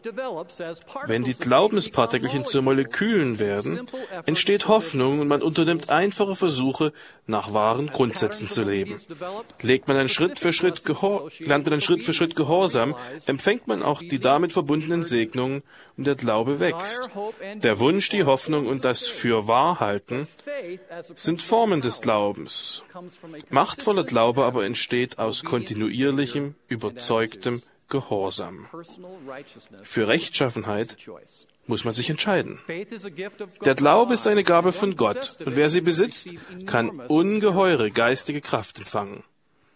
Wenn die Glaubenspartikelchen zu Molekülen werden, entsteht Hoffnung und man unternimmt einfache Versuche, nach wahren Grundsätzen zu leben. Lernt man dann Schritt für Schritt Gehorsam, empfängt man auch die damit verbundenen Segnungen und der Glaube wächst. Der Wunsch, die Hoffnung und das Fürwahrhalten sind Formen des Glaubens. Machtvoller Glaube aber entsteht aus kontinuierlichem, überzeugtem Gehorsam. Für Rechtschaffenheit muss man sich entscheiden. Der Glaube ist eine Gabe von Gott, und wer sie besitzt, kann ungeheure geistige Kraft empfangen.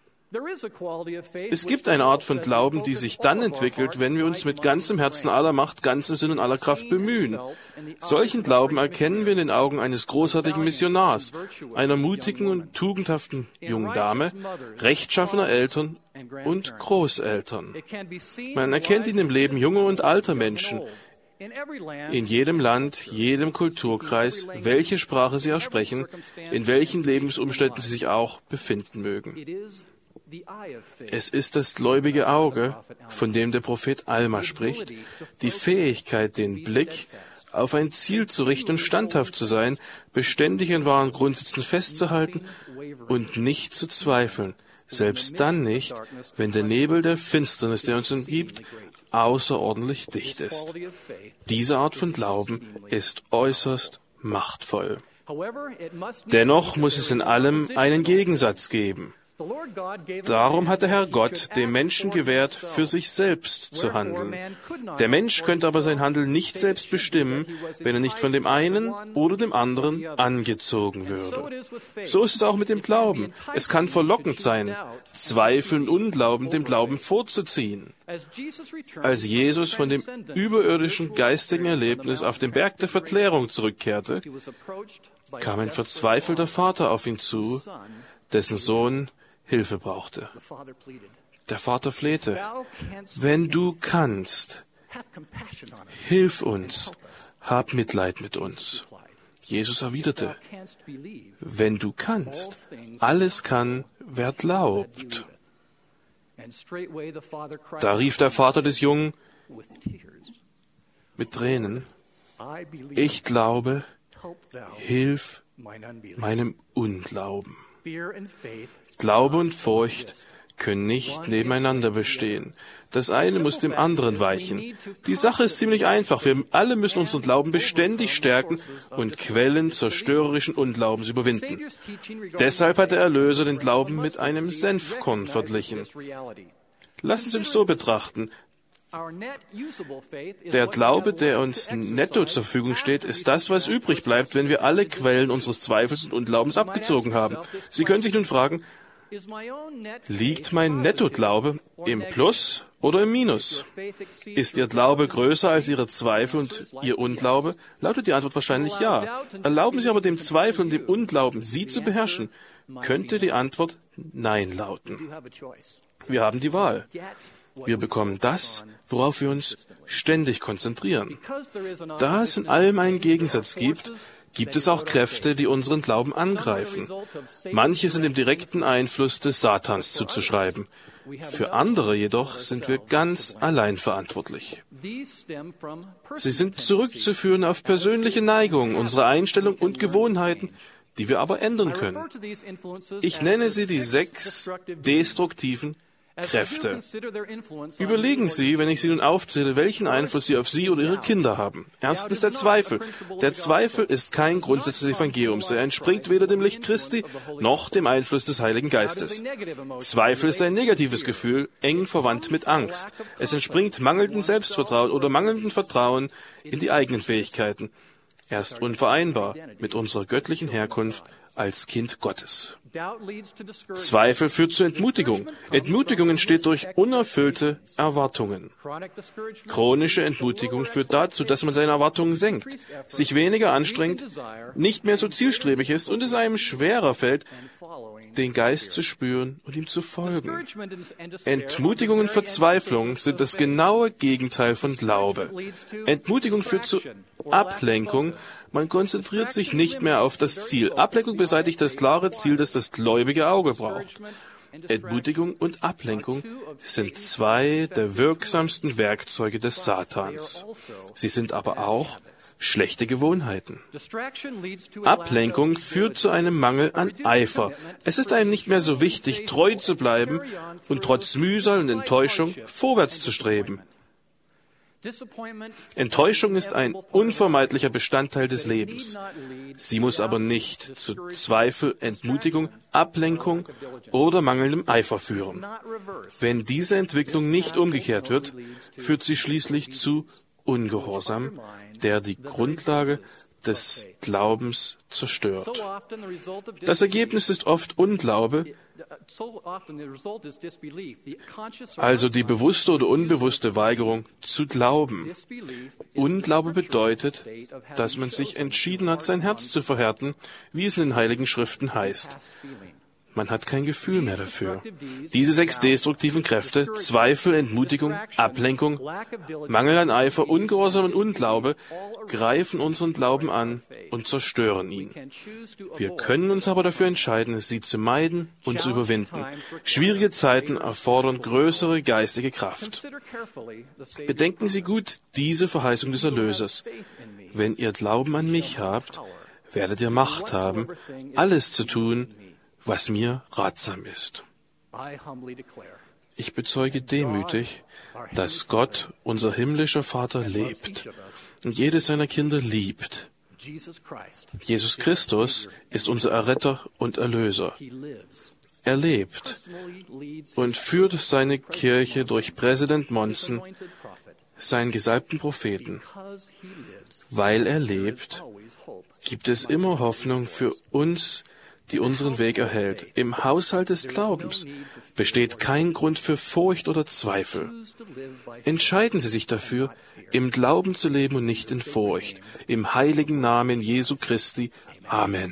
Es gibt eine Art von Glauben, die sich dann entwickelt, wenn wir uns mit ganzem Herzen, aller Macht, ganzem Sinn und aller Kraft bemühen. Solchen Glauben erkennen wir in den Augen eines großartigen Missionars, einer mutigen und tugendhaften jungen Dame, rechtschaffener Eltern und Großeltern. Man erkennt ihn im Leben junger und alter Menschen, in jedem Land, jedem Kulturkreis, welche Sprache sie auch sprechen, in welchen Lebensumständen sie sich auch befinden mögen. Es ist das gläubige Auge, von dem der Prophet Alma spricht, die Fähigkeit, den Blick auf ein Ziel zu richten und standhaft zu sein, beständig in wahren Grundsätzen festzuhalten und nicht zu zweifeln, selbst dann nicht, wenn der Nebel der Finsternis, der uns umgibt, außerordentlich dicht ist. Diese Art von Glauben ist äußerst machtvoll. Dennoch muss es in allem einen Gegensatz geben. Darum hat der Herr Gott dem Menschen gewährt, für sich selbst zu handeln. Der Mensch könnte aber sein Handeln nicht selbst bestimmen, wenn er nicht von dem einen oder dem anderen angezogen würde. So ist es auch mit dem Glauben. Es kann verlockend sein, Zweifel und Unglauben dem Glauben vorzuziehen. Als Jesus von dem überirdischen geistigen Erlebnis auf dem Berg der Verklärung zurückkehrte, kam ein verzweifelter Vater auf ihn zu, dessen Sohn Hilfe brauchte. Der Vater flehte: Wenn du kannst, hilf uns, hab Mitleid mit uns. Jesus erwiderte, wenn du kannst, alles kann, wer glaubt. Da rief der Vater des Jungen mit Tränen, ich glaube, hilf meinem Unglauben. Glaube und Furcht können nicht nebeneinander bestehen. Das eine muss dem anderen weichen. Die Sache ist ziemlich einfach. Wir alle müssen unseren Glauben beständig stärken und Quellen zerstörerischen Unglaubens überwinden. Deshalb hat der Erlöser den Glauben mit einem Senfkorn verglichen. Lassen Sie uns so betrachten. Der Glaube, der uns netto zur Verfügung steht, ist das, was übrig bleibt, wenn wir alle Quellen unseres Zweifels und Unglaubens abgezogen haben. Sie können sich nun fragen, liegt mein Nettoglaube im Plus oder im Minus? Ist Ihr Glaube größer als Ihre Zweifel und Ihr Unglaube? Lautet die Antwort wahrscheinlich ja. Erlauben Sie aber dem Zweifel und dem Unglauben, Sie zu beherrschen, könnte die Antwort Nein lauten. Wir haben die Wahl. Wir bekommen das, worauf wir uns ständig konzentrieren. Da es in allem einen Gegensatz gibt, gibt es auch Kräfte, die unseren Glauben angreifen. Manche sind dem direkten Einfluss des Satans zuzuschreiben. Für andere jedoch sind wir ganz allein verantwortlich. Sie sind zurückzuführen auf persönliche Neigungen, unsere Einstellung und Gewohnheiten, die wir aber ändern können. Ich nenne sie die 6 destruktiven Kräfte. Überlegen Sie, wenn ich Sie nun aufzähle, welchen Einfluss Sie auf Sie oder Ihre Kinder haben. Erstens der Zweifel. Der Zweifel ist kein Grundsatz des Evangeliums. Er entspringt weder dem Licht Christi noch dem Einfluss des Heiligen Geistes. Zweifel ist ein negatives Gefühl, eng verwandt mit Angst. Es entspringt mangelndem Selbstvertrauen oder mangelndem Vertrauen in die eigenen Fähigkeiten. Er ist unvereinbar mit unserer göttlichen Herkunft als Kind Gottes. Zweifel führt zu Entmutigung. Entmutigung entsteht durch unerfüllte Erwartungen. Chronische Entmutigung führt dazu, dass man seine Erwartungen senkt, sich weniger anstrengt, nicht mehr so zielstrebig ist und es einem schwerer fällt, den Geist zu spüren und ihm zu folgen. Entmutigung und Verzweiflung sind das genaue Gegenteil von Glaube. Entmutigung führt zu Ablenkung. Man konzentriert sich nicht mehr auf das Ziel. Ablenkung beseitigt das klare Ziel, das das gläubige Auge braucht. Entmutigung und Ablenkung sind 2 der wirksamsten Werkzeuge des Satans. Sie sind aber auch schlechte Gewohnheiten. Ablenkung führt zu einem Mangel an Eifer. Es ist einem nicht mehr so wichtig, treu zu bleiben und trotz Mühsal und Enttäuschung vorwärts zu streben. Enttäuschung ist ein unvermeidlicher Bestandteil des Lebens. Sie muss aber nicht zu Zweifel, Entmutigung, Ablenkung oder mangelndem Eifer führen. Wenn diese Entwicklung nicht umgekehrt wird, führt sie schließlich zu Ungehorsam, der die Grundlage des Glaubens zerstört. Das Ergebnis ist oft Unglaube, also die bewusste oder unbewusste Weigerung zu glauben. Unglaube bedeutet, dass man sich entschieden hat, sein Herz zu verhärten, wie es in den Heiligen Schriften heißt. Man hat kein Gefühl mehr dafür. Diese 6 destruktiven Kräfte, Zweifel, Entmutigung, Ablenkung, Mangel an Eifer, Ungehorsam und Unglaube, greifen unseren Glauben an und zerstören ihn. Wir können uns aber dafür entscheiden, sie zu meiden und zu überwinden. Schwierige Zeiten erfordern größere geistige Kraft. Bedenken Sie gut diese Verheißung des Erlösers. Wenn ihr Glauben an mich habt, werdet ihr Macht haben, alles zu tun, was mir ratsam ist. Ich bezeuge demütig, dass Gott, unser himmlischer Vater, lebt und jedes seiner Kinder liebt. Jesus Christus ist unser Erretter und Erlöser. Er lebt und führt seine Kirche durch Präsident Monson, seinen gesalbten Propheten. Weil er lebt, gibt es immer Hoffnung für uns, die unseren Weg erhält. Im Haushalt des Glaubens besteht kein Grund für Furcht oder Zweifel. Entscheiden Sie sich dafür, im Glauben zu leben und nicht in Furcht. Im heiligen Namen Jesu Christi. Amen.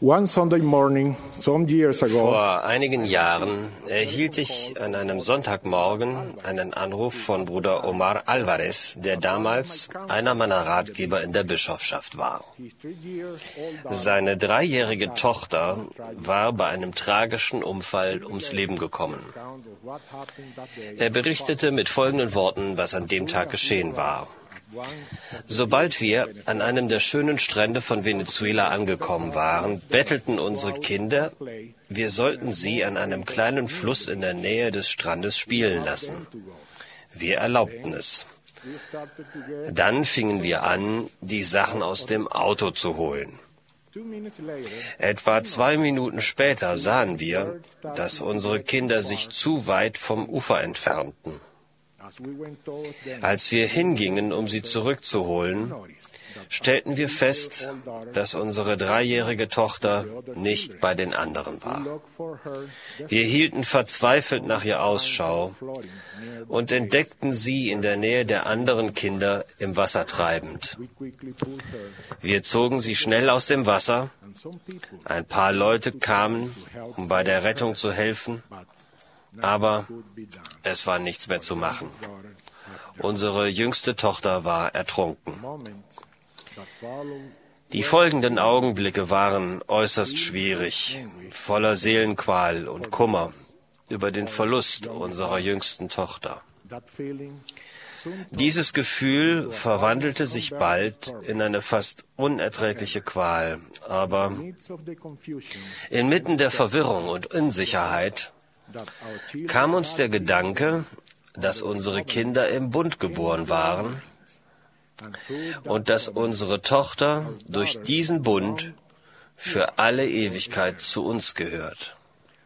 Vor einigen Jahren erhielt ich an einem Sonntagmorgen einen Anruf von Bruder Omar Alvarez, der damals einer meiner Ratgeber in der Bischofschaft war. Seine 3-jährige Tochter war bei einem tragischen Unfall ums Leben gekommen. Er berichtete mit folgenden Worten, was an dem Tag geschehen war. Sobald wir an einem der schönen Strände von Venezuela angekommen waren, bettelten unsere Kinder, wir sollten sie an einem kleinen Fluss in der Nähe des Strandes spielen lassen. Wir erlaubten es. Dann fingen wir an, die Sachen aus dem Auto zu holen. Etwa 2 Minuten später sahen wir, dass unsere Kinder sich zu weit vom Ufer entfernten. Als wir hingingen, um sie zurückzuholen, stellten wir fest, dass unsere 3-jährige Tochter nicht bei den anderen war. Wir hielten verzweifelt nach ihr Ausschau und entdeckten sie in der Nähe der anderen Kinder im Wasser treibend. Wir zogen sie schnell aus dem Wasser. Ein paar Leute kamen, um bei der Rettung zu helfen. Aber es war nichts mehr zu machen. Unsere jüngste Tochter war ertrunken. Die folgenden Augenblicke waren äußerst schwierig, voller Seelenqual und Kummer über den Verlust unserer jüngsten Tochter. Dieses Gefühl verwandelte sich bald in eine fast unerträgliche Qual, aber inmitten der Verwirrung und Unsicherheit kam uns der Gedanke, dass unsere Kinder im Bund geboren waren und dass unsere Tochter durch diesen Bund für alle Ewigkeit zu uns gehört.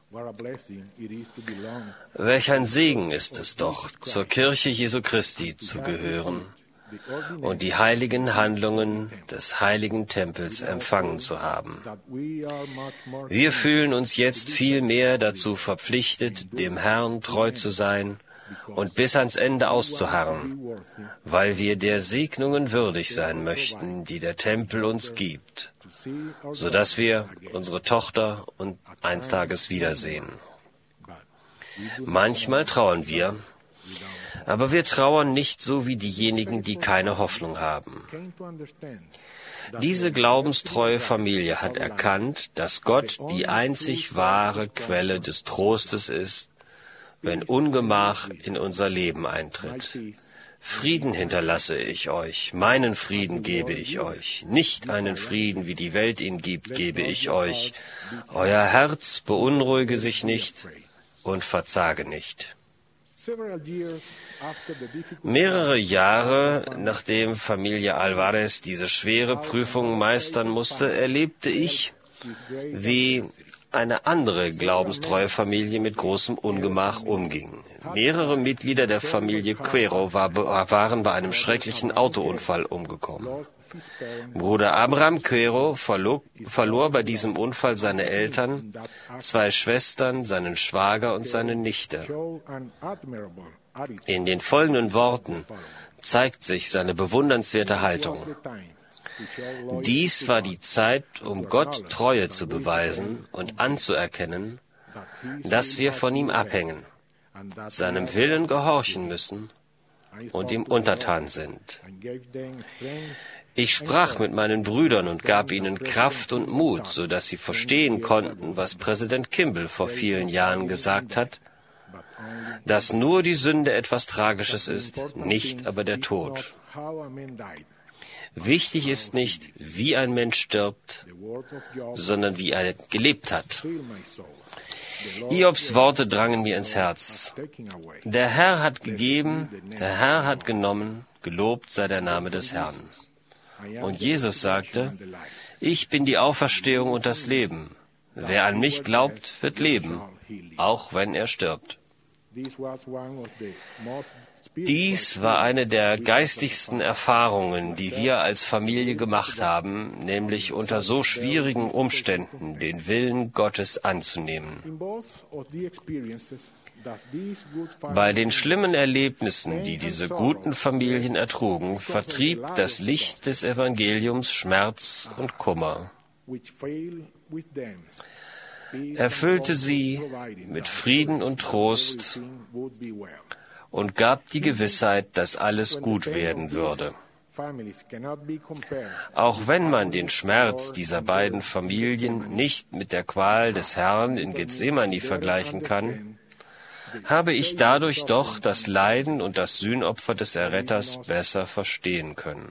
Welch ein Segen ist es doch, zur Kirche Jesu Christi zu gehören und die heiligen Handlungen des heiligen Tempels empfangen zu haben. Wir fühlen uns jetzt viel mehr dazu verpflichtet, dem Herrn treu zu sein und bis ans Ende auszuharren, weil wir der Segnungen würdig sein möchten, die der Tempel uns gibt, sodass wir unsere Tochter und eines Tages wiedersehen. Manchmal trauern wir, aber wir trauern nicht so wie diejenigen, die keine Hoffnung haben. Diese glaubenstreue Familie hat erkannt, dass Gott die einzig wahre Quelle des Trostes ist, wenn Ungemach in unser Leben eintritt. Frieden hinterlasse ich euch, meinen Frieden gebe ich euch, nicht einen Frieden, wie die Welt ihn gibt, gebe ich euch. Euer Herz beunruhige sich nicht und verzage nicht. Mehrere Jahre nachdem Familie Alvarez diese schwere Prüfung meistern musste, erlebte ich, wie eine andere glaubenstreue Familie mit großem Ungemach umging. Mehrere Mitglieder der Familie Quero waren bei einem schrecklichen Autounfall umgekommen. Bruder Abraham Quero verlor bei diesem Unfall seine Eltern, 2 Schwestern, seinen Schwager und seine Nichte. In den folgenden Worten zeigt sich seine bewundernswerte Haltung. Dies war die Zeit, um Gott Treue zu beweisen und anzuerkennen, dass wir von ihm abhängen, seinem Willen gehorchen müssen und ihm untertan sind. Ich sprach mit meinen Brüdern und gab ihnen Kraft und Mut, so dass sie verstehen konnten, was Präsident Kimball vor vielen Jahren gesagt hat, dass nur die Sünde etwas Tragisches ist, nicht aber der Tod. Wichtig ist nicht, wie ein Mensch stirbt, sondern wie er gelebt hat. Hiobs Worte drangen mir ins Herz. Der Herr hat gegeben, der Herr hat genommen, gelobt sei der Name des Herrn. Und Jesus sagte, ich bin die Auferstehung und das Leben. Wer an mich glaubt, wird leben, auch wenn er stirbt. Dies war eine der geistigsten Erfahrungen, die wir als Familie gemacht haben, nämlich unter so schwierigen Umständen den Willen Gottes anzunehmen. Bei den schlimmen Erlebnissen, die diese guten Familien ertrugen, vertrieb das Licht des Evangeliums Schmerz und Kummer. erfüllte sie mit Frieden und Trost und gab die Gewissheit, dass alles gut werden würde. Auch wenn man den Schmerz dieser beiden Familien nicht mit der Qual des Herrn in Gethsemane vergleichen kann, habe ich dadurch doch das Leiden und das Sühnopfer des Erretters besser verstehen können.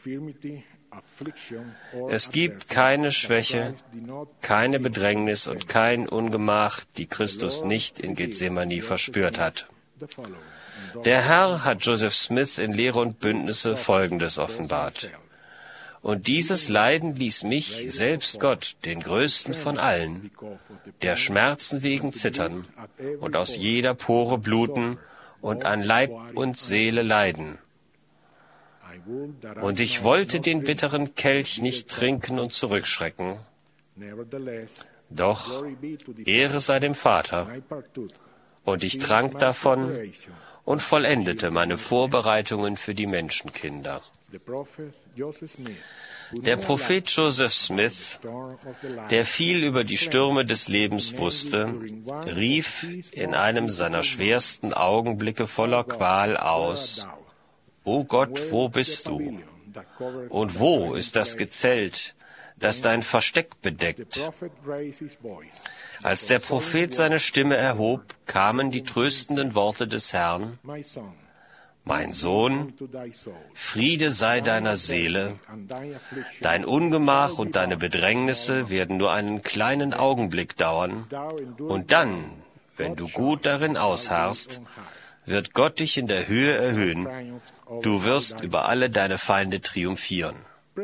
Es gibt keine Schwäche, keine Bedrängnis und kein Ungemach, die Christus nicht in Gethsemane verspürt hat. Der Herr hat Joseph Smith in Lehre und Bündnisse Folgendes offenbart. Und dieses Leiden ließ mich, selbst Gott, den Größten von allen, der Schmerzen wegen zittern und aus jeder Pore bluten und an Leib und Seele leiden. Und ich wollte den bitteren Kelch nicht trinken und zurückschrecken. Doch, Ehre sei dem Vater, und ich trank davon und vollendete meine Vorbereitungen für die Menschenkinder. Der Prophet Joseph Smith, der viel über die Stürme des Lebens wusste, rief in einem seiner schwersten Augenblicke voller Qual aus: »O Gott, wo bist du? Und wo ist das Gezelt, das dein Versteck bedeckt?« Als der Prophet seine Stimme erhob, kamen die tröstenden Worte des Herrn: »Mein Sohn, Friede sei deiner Seele. Dein Ungemach und deine Bedrängnisse werden nur einen kleinen Augenblick dauern, und dann, wenn du gut darin ausharrst, wird Gott dich in der Höhe erhöhen. Du wirst über alle deine Feinde triumphieren.«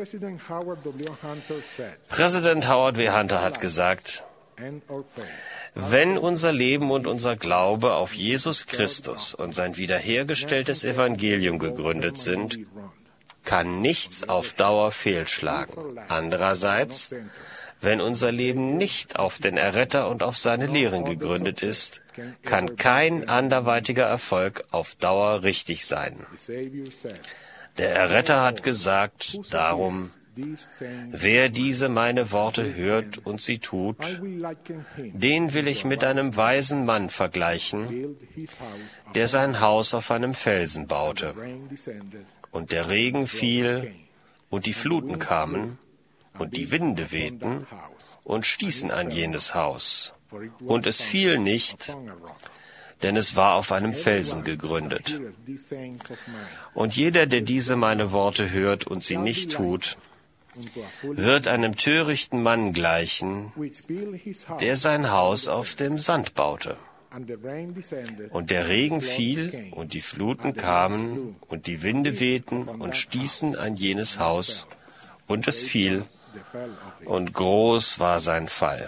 Präsident Howard W. Hunter hat gesagt: Wenn unser Leben und unser Glaube auf Jesus Christus und sein wiederhergestelltes Evangelium gegründet sind, kann nichts auf Dauer fehlschlagen. Andererseits, wenn unser Leben nicht auf den Erretter und auf seine Lehren gegründet ist, kann kein anderweitiger Erfolg auf Dauer richtig sein. Der Erretter hat gesagt, darum: Wer diese meine Worte hört und sie tut, den will ich mit einem weisen Mann vergleichen, der sein Haus auf einem Felsen baute. Und der Regen fiel, und die Fluten kamen, und die Winde wehten und stießen an jenes Haus. Und es fiel nicht, denn es war auf einem Felsen gegründet. Und jeder, der diese meine Worte hört und sie nicht tut, wird einem törichten Mann gleichen, der sein Haus auf dem Sand baute. Und der Regen fiel, und die Fluten kamen, und die Winde wehten und stießen an jenes Haus, und es fiel, und groß war sein Fall.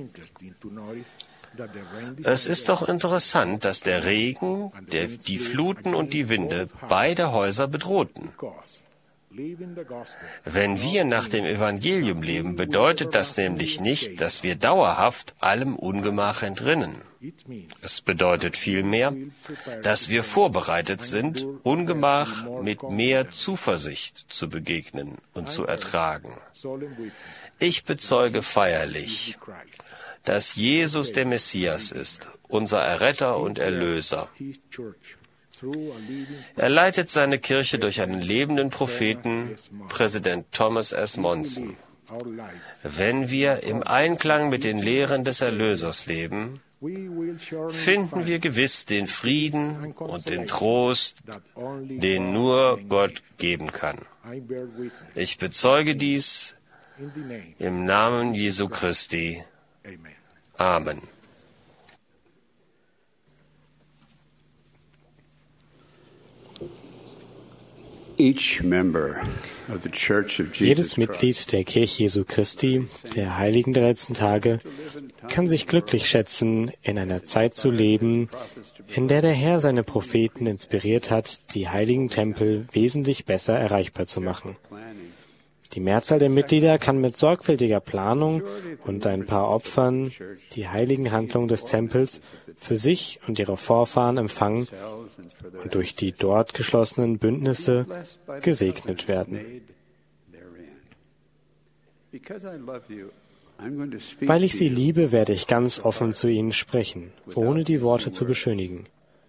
Es ist doch interessant, dass der Regen, die Fluten und die Winde beide Häuser bedrohten. Wenn wir nach dem Evangelium leben, bedeutet das nämlich nicht, dass wir dauerhaft allem Ungemach entrinnen. Es bedeutet vielmehr, dass wir vorbereitet sind, Ungemach mit mehr Zuversicht zu begegnen und zu ertragen. Ich bezeuge feierlich, dass Jesus der Messias ist, unser Erretter und Erlöser. Er leitet seine Kirche durch einen lebenden Propheten, Präsident Thomas S. Monson. Wenn wir im Einklang mit den Lehren des Erlösers leben, finden wir gewiss den Frieden und den Trost, den nur Gott geben kann. Ich bezeuge dies im Namen Jesu Christi. Amen. Jedes Mitglied der Kirche Jesu Christi, der Heiligen der letzten Tage, kann sich glücklich schätzen, in einer Zeit zu leben, in der der Herr seine Propheten inspiriert hat, die heiligen Tempel wesentlich besser erreichbar zu machen. Die Mehrzahl der Mitglieder kann mit sorgfältiger Planung und ein paar Opfern die heiligen Handlungen des Tempels für sich und ihre Vorfahren empfangen und durch die dort geschlossenen Bündnisse gesegnet werden. Weil ich Sie liebe, werde ich ganz offen zu Ihnen sprechen, ohne die Worte zu beschönigen.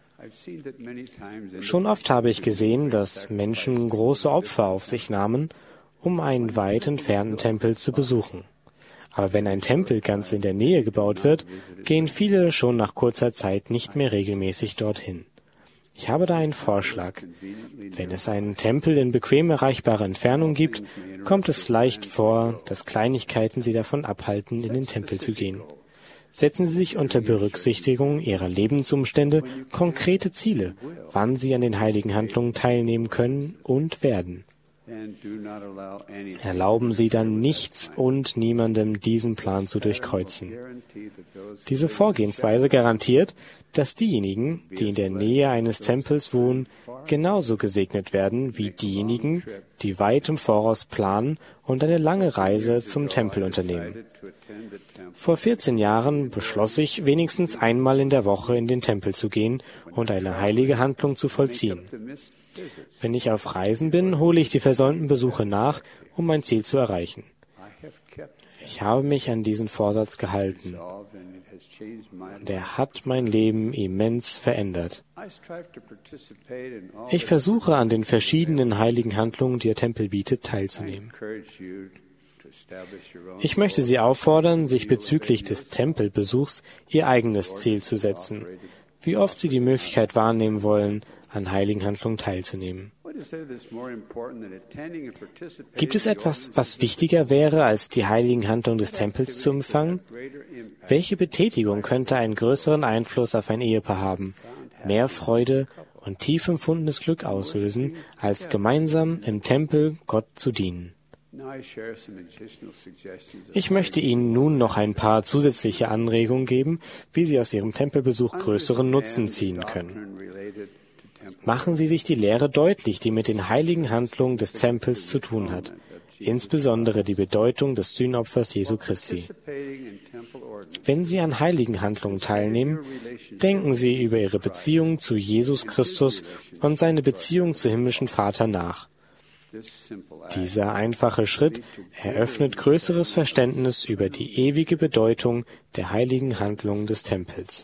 Schon oft habe ich gesehen, dass Menschen große Opfer auf sich nahmen, um einen weit entfernten Tempel zu besuchen. Aber wenn ein Tempel ganz in der Nähe gebaut wird, gehen viele schon nach kurzer Zeit nicht mehr regelmäßig dorthin. Ich habe da einen Vorschlag. Wenn es einen Tempel in bequem erreichbarer Entfernung gibt, kommt es leicht vor, dass Kleinigkeiten Sie davon abhalten, in den Tempel zu gehen. Setzen Sie sich unter Berücksichtigung Ihrer Lebensumstände konkrete Ziele, wann Sie an den heiligen Handlungen teilnehmen können und werden. Erlauben Sie dann nichts und niemandem, diesen Plan zu durchkreuzen. Diese Vorgehensweise garantiert, dass diejenigen, die in der Nähe eines Tempels wohnen, genauso gesegnet werden wie diejenigen, die weit im Voraus planen und eine lange Reise zum Tempel unternehmen. Vor 14 Jahren beschloss ich, wenigstens einmal in der Woche in den Tempel zu gehen und eine heilige Handlung zu vollziehen. Wenn ich auf Reisen bin, hole ich die versäumten Besuche nach, um mein Ziel zu erreichen. Ich habe mich an diesen Vorsatz gehalten, und er hat mein Leben immens verändert. Ich versuche, an den verschiedenen heiligen Handlungen, die der Tempel bietet, teilzunehmen. Ich möchte Sie auffordern, sich bezüglich des Tempelbesuchs Ihr eigenes Ziel zu setzen, wie oft Sie die Möglichkeit wahrnehmen wollen, an heiligen Handlungen teilzunehmen. Gibt es etwas, was wichtiger wäre, als die heiligen Handlungen des Tempels zu empfangen? Welche Betätigung könnte einen größeren Einfluss auf ein Ehepaar haben, mehr Freude und tief empfundenes Glück auslösen, als gemeinsam im Tempel Gott zu dienen? Ich möchte Ihnen nun noch ein paar zusätzliche Anregungen geben, wie Sie aus Ihrem Tempelbesuch größeren Nutzen ziehen können. Machen Sie sich die Lehre deutlich, die mit den heiligen Handlungen des Tempels zu tun hat, insbesondere die Bedeutung des Sühnopfers Jesu Christi. Wenn Sie an heiligen Handlungen teilnehmen, denken Sie über Ihre Beziehung zu Jesus Christus und seine Beziehung zum himmlischen Vater nach. Dieser einfache Schritt eröffnet größeres Verständnis über die ewige Bedeutung der heiligen Handlungen des Tempels.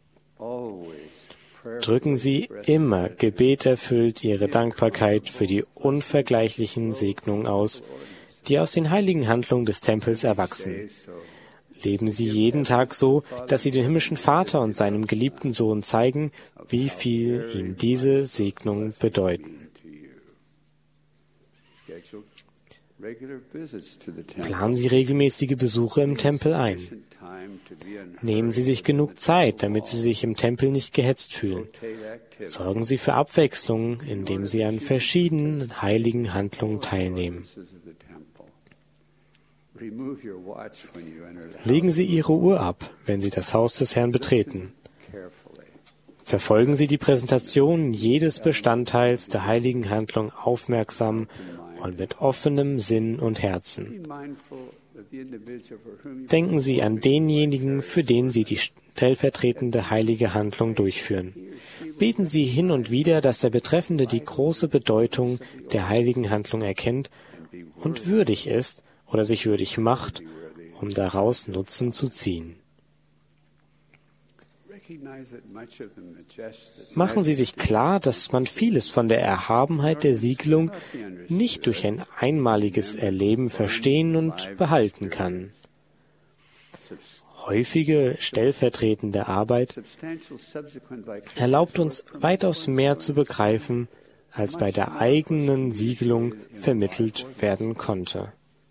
Drücken Sie immer gebeterfüllt Ihre Dankbarkeit für die unvergleichlichen Segnungen aus, die aus den heiligen Handlungen des Tempels erwachsen. Leben Sie jeden Tag so, dass Sie dem himmlischen Vater und seinem geliebten Sohn zeigen, wie viel Ihnen diese Segnungen bedeuten. Planen Sie regelmäßige Besuche im Tempel ein. Nehmen Sie sich genug Zeit, damit Sie sich im Tempel nicht gehetzt fühlen. Sorgen Sie für Abwechslung, indem Sie an verschiedenen heiligen Handlungen teilnehmen. Legen Sie Ihre Uhr ab, wenn Sie das Haus des Herrn betreten. Verfolgen Sie die Präsentation jedes Bestandteils der heiligen Handlung aufmerksam und mit offenem Sinn und Herzen. Denken Sie an denjenigen, für den Sie die stellvertretende heilige Handlung durchführen. Beten Sie hin und wieder, dass der Betreffende die große Bedeutung der heiligen Handlung erkennt und würdig ist oder sich würdig macht, um daraus Nutzen zu ziehen. Machen Sie sich klar, dass man vieles von der Erhabenheit der Siegelung nicht durch ein einmaliges Erleben verstehen und behalten kann. Häufige stellvertretende Arbeit erlaubt uns weitaus mehr zu begreifen, als bei der eigenen Siegelung vermittelt werden konnte.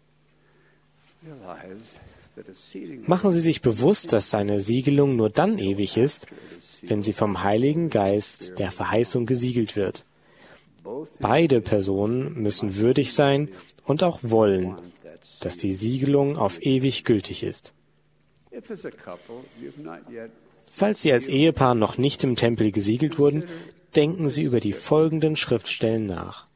Machen Sie sich bewusst, dass seine Siegelung nur dann ewig ist, wenn sie vom Heiligen Geist der Verheißung gesiegelt wird. Beide Personen müssen würdig sein und auch wollen, dass die Siegelung auf ewig gültig ist. Falls Sie als Ehepaar noch nicht im Tempel gesiegelt wurden, denken Sie über die folgenden Schriftstellen nach.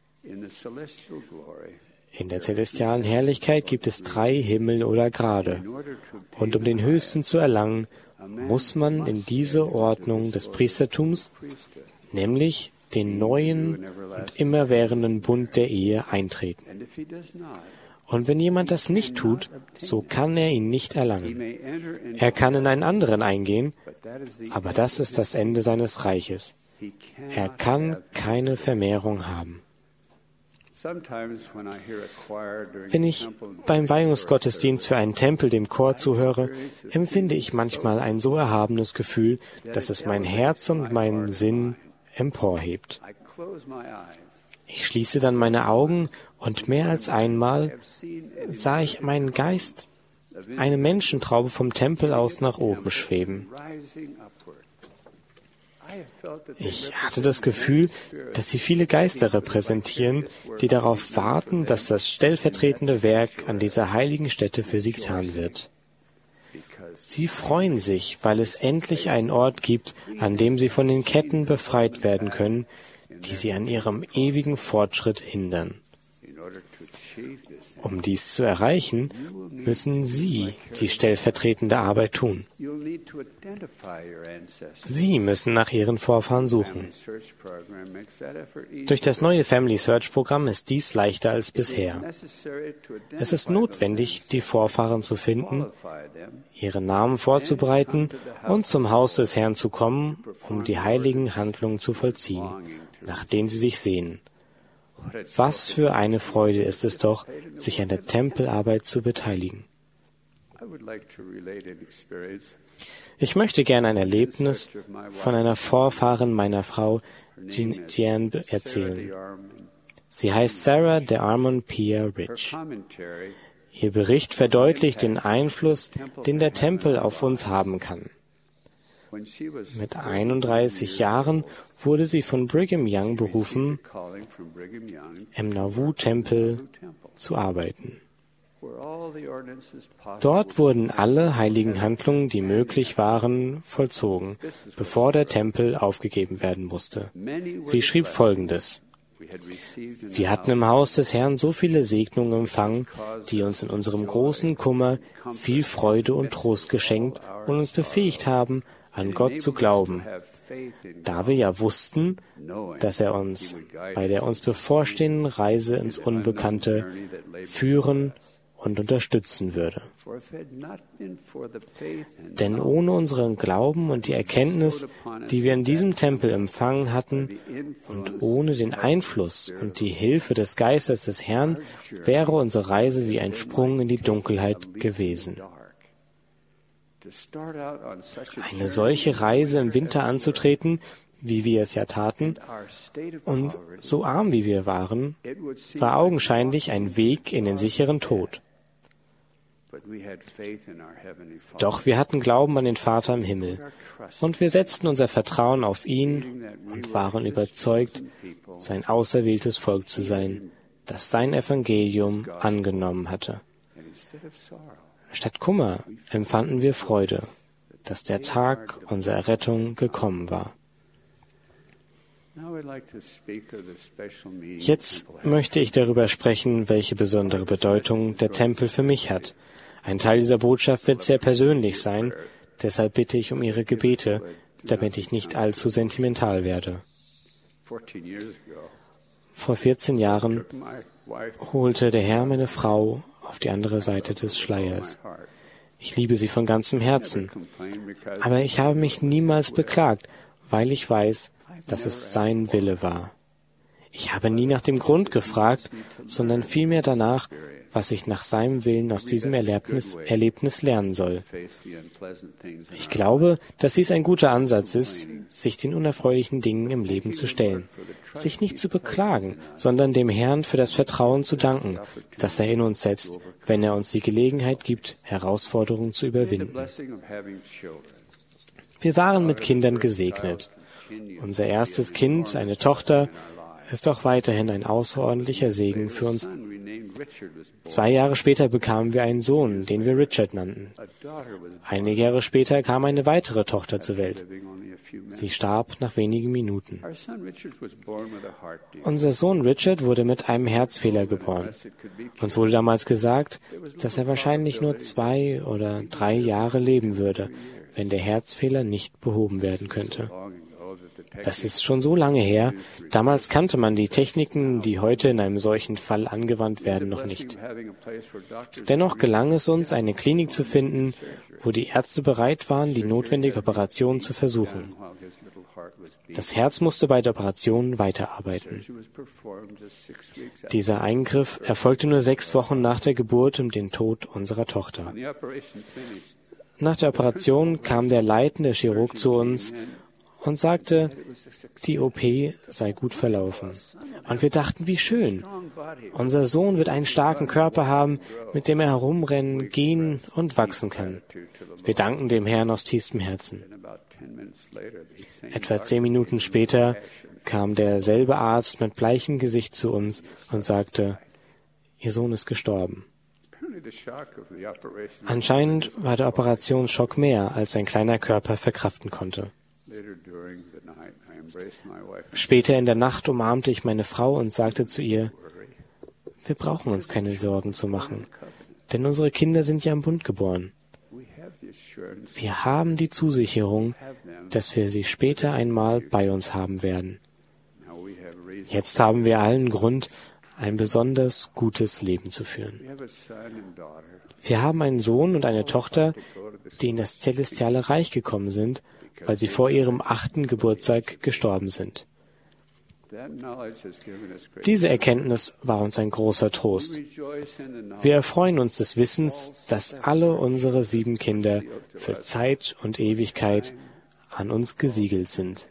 In der celestialen Herrlichkeit gibt es 3 Himmel oder Grade, und um den Höchsten zu erlangen, muss man in diese Ordnung des Priestertums, nämlich den neuen und immerwährenden Bund der Ehe, eintreten. Und wenn jemand das nicht tut, so kann er ihn nicht erlangen. Er kann in einen anderen eingehen, aber das ist das Ende seines Reiches. Er kann keine Vermehrung haben. Wenn ich beim Weihungsgottesdienst für einen Tempel dem Chor zuhöre, empfinde ich manchmal ein so erhabenes Gefühl, dass es mein Herz und meinen Sinn emporhebt. Ich schließe dann meine Augen und mehr als einmal sah ich meinen Geist, eine Menschentraube vom Tempel aus nach oben schweben. Ich hatte das Gefühl, dass sie viele Geister repräsentieren, die darauf warten, dass das stellvertretende Werk an dieser heiligen Stätte für sie getan wird. Sie freuen sich, weil es endlich einen Ort gibt, an dem sie von den Ketten befreit werden können, die sie an ihrem ewigen Fortschritt hindern. Um dies zu erreichen, müssen Sie die stellvertretende Arbeit tun. Sie müssen nach Ihren Vorfahren suchen. Durch das neue Family Search Programm ist dies leichter als bisher. Es ist notwendig, die Vorfahren zu finden, ihre Namen vorzubereiten und zum Haus des Herrn zu kommen, um die heiligen Handlungen zu vollziehen, nach denen sie sich sehnen. Was für eine Freude ist es doch, sich an der Tempelarbeit zu beteiligen. Ich möchte gerne ein Erlebnis von einer Vorfahrin meiner Frau, Jean, erzählen. Sie heißt Sarah de Armon Pia Rich. Ihr Bericht verdeutlicht den Einfluss, den der Tempel auf uns haben kann. Mit 31 Jahren wurde sie von Brigham Young berufen, im Nauvoo-Tempel zu arbeiten. Dort wurden alle heiligen Handlungen, die möglich waren, vollzogen, bevor der Tempel aufgegeben werden musste. Sie schrieb Folgendes: Wir hatten im Haus des Herrn so viele Segnungen empfangen, die uns in unserem großen Kummer viel Freude und Trost geschenkt und uns befähigt haben, an Gott zu glauben, da wir ja wussten, dass er uns bei der uns bevorstehenden Reise ins Unbekannte führen und unterstützen würde. Denn ohne unseren Glauben und die Erkenntnis, die wir in diesem Tempel empfangen hatten, und ohne den Einfluss und die Hilfe des Geistes des Herrn, wäre unsere Reise wie ein Sprung in die Dunkelheit gewesen. Eine solche Reise im Winter anzutreten, wie wir es ja taten, und so arm wie wir waren, war augenscheinlich ein Weg in den sicheren Tod. Doch wir hatten Glauben an den Vater im Himmel, und wir setzten unser Vertrauen auf ihn und waren überzeugt, sein auserwähltes Volk zu sein, das sein Evangelium angenommen hatte. Statt Kummer empfanden wir Freude, dass der Tag unserer Errettung gekommen war. Jetzt möchte ich darüber sprechen, welche besondere Bedeutung der Tempel für mich hat. Ein Teil dieser Botschaft wird sehr persönlich sein, deshalb bitte ich um Ihre Gebete, damit ich nicht allzu sentimental werde. Vor 14 Jahren holte der Herr meine Frau auf die andere Seite des Schleiers. Ich liebe sie von ganzem Herzen, aber ich habe mich niemals beklagt, weil ich weiß, dass es sein Wille war. Ich habe nie nach dem Grund gefragt, sondern vielmehr danach, was ich nach seinem Willen aus diesem Erlebnis lernen soll. Ich glaube, dass dies ein guter Ansatz ist, sich den unerfreulichen Dingen im Leben zu stellen, sich nicht zu beklagen, sondern dem Herrn für das Vertrauen zu danken, das er in uns setzt, wenn er uns die Gelegenheit gibt, Herausforderungen zu überwinden. Wir waren mit Kindern gesegnet. Unser erstes Kind, eine Tochter, ist auch weiterhin ein außerordentlicher Segen für uns. 2 Jahre später bekamen wir einen Sohn, den wir Richard nannten. Einige Jahre später kam eine weitere Tochter zur Welt. Sie starb nach wenigen Minuten. Unser Sohn Richard wurde mit einem Herzfehler geboren. Uns wurde damals gesagt, dass er wahrscheinlich nur 2 oder 3 Jahre leben würde, wenn der Herzfehler nicht behoben werden könnte. Das ist schon so lange her. Damals kannte man die Techniken, die heute in einem solchen Fall angewandt werden, noch nicht. Dennoch gelang es uns, eine Klinik zu finden, wo die Ärzte bereit waren, die notwendige Operation zu versuchen. Das Herz musste bei der Operation weiterarbeiten. Dieser Eingriff erfolgte nur 6 Wochen nach der Geburt und dem Tod unserer Tochter. Nach der Operation kam der leitende Chirurg zu uns und sagte, die OP sei gut verlaufen. Und wir dachten, wie schön. Unser Sohn wird einen starken Körper haben, mit dem er herumrennen, gehen und wachsen kann. Wir danken dem Herrn aus tiefstem Herzen. Etwa 10 Minuten später kam derselbe Arzt mit bleichem Gesicht zu uns und sagte, Ihr Sohn ist gestorben. Anscheinend war der Operationsschock mehr, als sein kleiner Körper verkraften konnte. Später in der Nacht umarmte ich meine Frau und sagte zu ihr, wir brauchen uns keine Sorgen zu machen, denn unsere Kinder sind ja im Bund geboren. Wir haben die Zusicherung, dass wir sie später einmal bei uns haben werden. Jetzt haben wir allen Grund, ein besonders gutes Leben zu führen. Wir haben einen Sohn und eine Tochter, die in das celestiale Reich gekommen sind, weil sie vor ihrem 8. Geburtstag gestorben sind. Diese Erkenntnis war uns ein großer Trost. Wir erfreuen uns des Wissens, dass alle unsere 7 Kinder für Zeit und Ewigkeit an uns gesiegelt sind.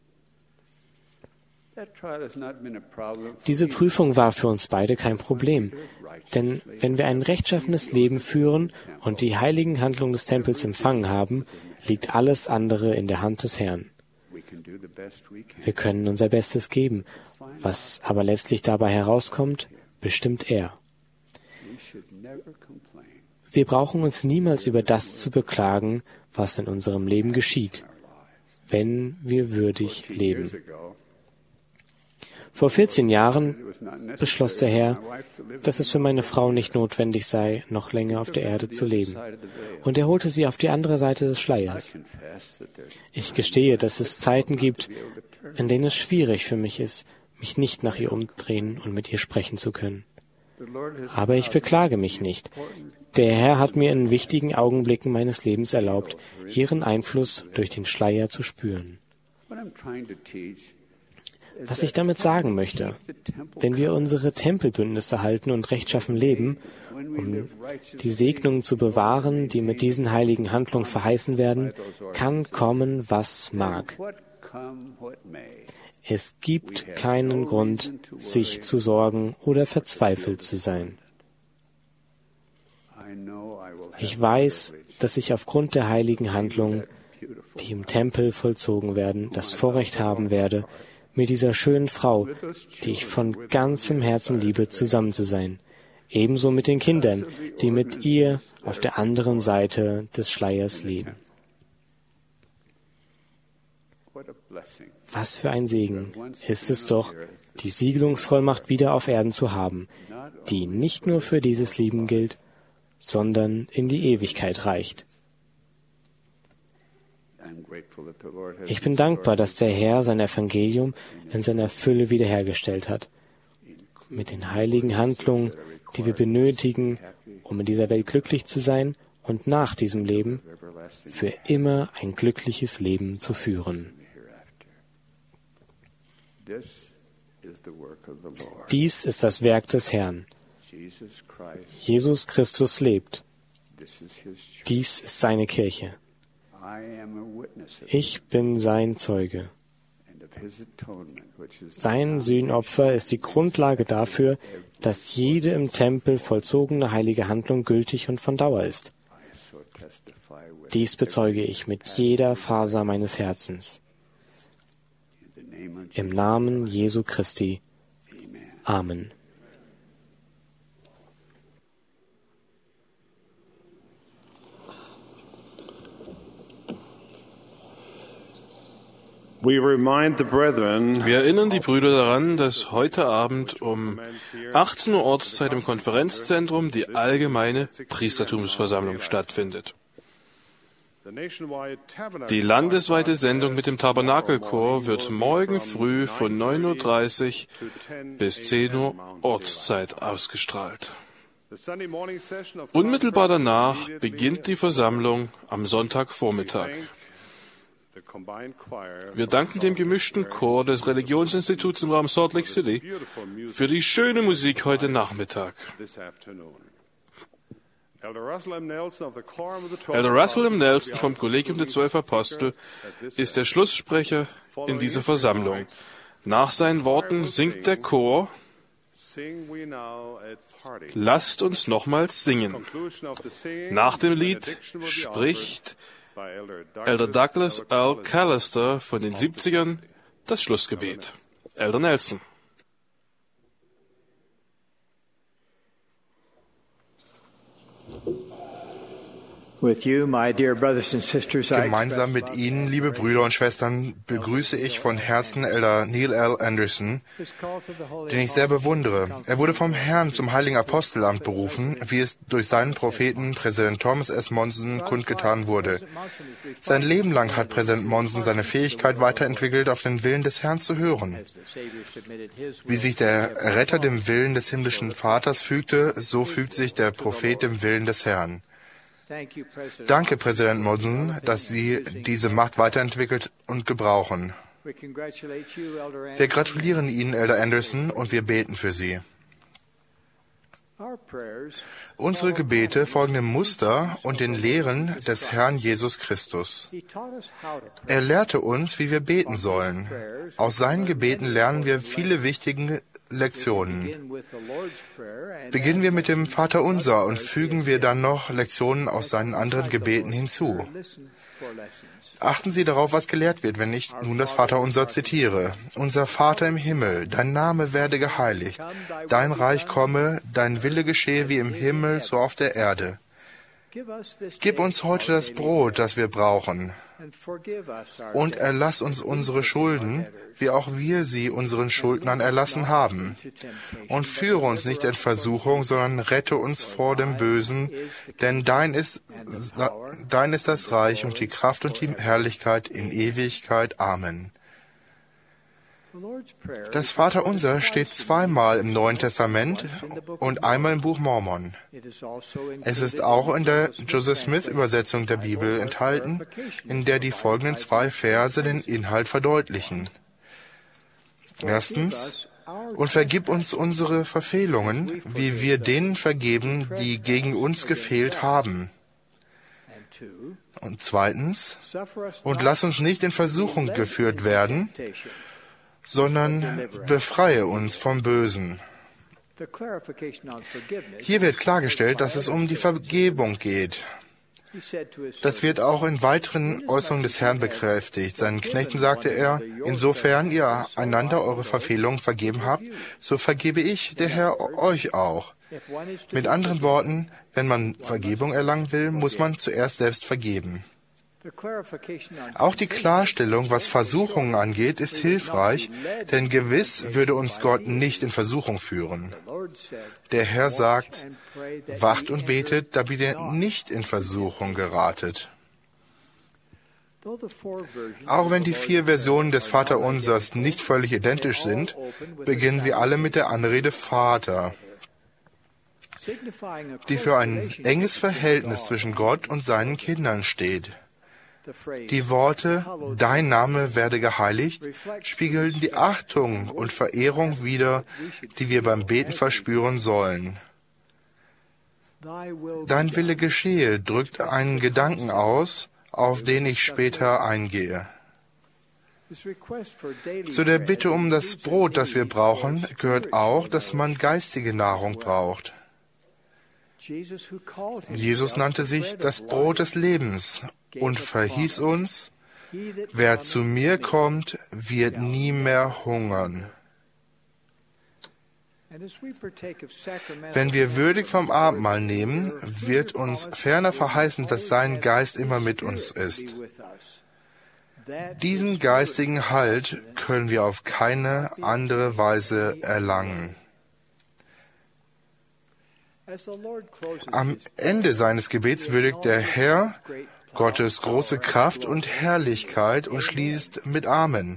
Diese Prüfung war für uns beide kein Problem, denn wenn wir ein rechtschaffenes Leben führen und die heiligen Handlungen des Tempels empfangen haben, liegt alles andere in der Hand des Herrn. Wir können unser Bestes geben, was aber letztlich dabei herauskommt, bestimmt er. Wir brauchen uns niemals über das zu beklagen, was in unserem Leben geschieht, wenn wir würdig leben. Vor 14 Jahren beschloss der Herr, dass es für meine Frau nicht notwendig sei, noch länger auf der Erde zu leben. Und er holte sie auf die andere Seite des Schleiers. Ich gestehe, dass es Zeiten gibt, in denen es schwierig für mich ist, mich nicht nach ihr umdrehen und mit ihr sprechen zu können. Aber ich beklage mich nicht. Der Herr hat mir in wichtigen Augenblicken meines Lebens erlaubt, ihren Einfluss durch den Schleier zu spüren. Was ich damit sagen möchte, wenn wir unsere Tempelbündnisse halten und rechtschaffen leben, um die Segnungen zu bewahren, die mit diesen heiligen Handlungen verheißen werden, kann kommen, was mag. Es gibt keinen Grund, sich zu sorgen oder verzweifelt zu sein. Ich weiß, dass ich aufgrund der heiligen Handlungen, die im Tempel vollzogen werden, das Vorrecht haben werde, mit dieser schönen Frau, die ich von ganzem Herzen liebe, zusammen zu sein. Ebenso mit den Kindern, die mit ihr auf der anderen Seite des Schleiers leben. Was für ein Segen ist es doch, die Siegelungsvollmacht wieder auf Erden zu haben, die nicht nur für dieses Leben gilt, sondern in die Ewigkeit reicht. Ich bin dankbar, dass der Herr sein Evangelium in seiner Fülle wiederhergestellt hat, mit den heiligen Handlungen, die wir benötigen, um in dieser Welt glücklich zu sein und nach diesem Leben für immer ein glückliches Leben zu führen. Dies ist das Werk des Herrn. Jesus Christus lebt. Dies ist seine Kirche. Ich bin sein Zeuge. Sein Sühnopfer ist die Grundlage dafür, dass jede im Tempel vollzogene heilige Handlung gültig und von Dauer ist. Dies bezeuge ich mit jeder Faser meines Herzens. Im Namen Jesu Christi. Amen. Wir erinnern die Brüder daran, dass heute Abend um 18 Uhr Ortszeit im Konferenzzentrum die allgemeine Priestertumsversammlung stattfindet. Die landesweite Sendung mit dem Tabernakelchor wird morgen früh von 9:30 Uhr bis 10 Uhr Ortszeit ausgestrahlt. Unmittelbar danach beginnt die Versammlung am Sonntagvormittag. Wir danken dem gemischten Chor des Religionsinstituts im Raum Salt Lake City für die schöne Musik heute Nachmittag. Elder Russell M. Nelson vom Kollegium der 12 Apostel ist der Schlusssprecher in dieser Versammlung. Nach seinen Worten singt der Chor: Lasst uns nochmals singen. Nach dem Lied spricht Elder Douglas L. Callister von den 70ern das Schlussgebet. Elder Nelson. Gemeinsam mit Ihnen, liebe Brüder und Schwestern, begrüße ich von Herzen Elder Neil L. Anderson, den ich sehr bewundere. Er wurde vom Herrn zum heiligen Apostelamt berufen, wie es durch seinen Propheten Präsident Thomas S. Monson kundgetan wurde. Sein Leben lang hat Präsident Monson seine Fähigkeit weiterentwickelt, auf den Willen des Herrn zu hören. Wie sich der Retter dem Willen des himmlischen Vaters fügte, so fügt sich der Prophet dem Willen des Herrn. Danke, Präsident Monson, dass Sie diese Macht weiterentwickelt und gebrauchen. Wir gratulieren Ihnen, Elder Anderson, und wir beten für Sie. Unsere Gebete folgen dem Muster und den Lehren des Herrn Jesus Christus. Er lehrte uns, wie wir beten sollen. Aus seinen Gebeten lernen wir viele wichtige Lektionen. Beginnen wir mit dem Vaterunser und fügen wir dann noch Lektionen aus seinen anderen Gebeten hinzu. Achten Sie darauf, was gelehrt wird, wenn ich nun das Vaterunser zitiere. Unser Vater im Himmel, dein Name werde geheiligt, dein Reich komme, dein Wille geschehe wie im Himmel, so auf der Erde. Gib uns heute das Brot, das wir brauchen, und erlass uns unsere Schulden, wie auch wir sie unseren Schuldnern erlassen haben. Und führe uns nicht in Versuchung, sondern rette uns vor dem Bösen, denn dein ist das Reich und die Kraft und die Herrlichkeit in Ewigkeit. Amen. Das Vaterunser steht zweimal im Neuen Testament und einmal im Buch Mormon. Es ist auch in der Joseph Smith-Übersetzung der Bibel enthalten, in der die folgenden 2 Verse den Inhalt verdeutlichen. Erstens: Und vergib uns unsere Verfehlungen, wie wir denen vergeben, die gegen uns gefehlt haben. Und zweitens: Und lass uns nicht in Versuchung geführt werden, sondern befreie uns vom Bösen. Hier wird klargestellt, dass es um die Vergebung geht. Das wird auch in weiteren Äußerungen des Herrn bekräftigt. Seinen Knechten sagte er: Insofern ihr einander eure Verfehlungen vergeben habt, so vergebe ich, der Herr, euch auch. Mit anderen Worten, wenn man Vergebung erlangen will, muss man zuerst selbst vergeben. Auch die Klarstellung, was Versuchungen angeht, ist hilfreich, denn gewiss würde uns Gott nicht in Versuchung führen. Der Herr sagt: Wacht und betet, damit ihr nicht in Versuchung geratet. Auch wenn die 4 Versionen des Vaterunsers nicht völlig identisch sind, beginnen sie alle mit der Anrede Vater, die für ein enges Verhältnis zwischen Gott und seinen Kindern steht. Die Worte »Dein Name werde geheiligt« spiegeln die Achtung und Verehrung wider, die wir beim Beten verspüren sollen. »Dein Wille geschehe« drückt einen Gedanken aus, auf den ich später eingehe. Zu der Bitte um das Brot, das wir brauchen, gehört auch, dass man geistige Nahrung braucht. Jesus nannte sich das Brot des Lebens und verhieß uns: Wer zu mir kommt, wird nie mehr hungern. Wenn wir würdig vom Abendmahl nehmen, wird uns ferner verheißen, dass sein Geist immer mit uns ist. Diesen geistigen Halt können wir auf keine andere Weise erlangen. Am Ende seines Gebets würdigt der Herr Gottes große Kraft und Herrlichkeit und schließt mit Amen.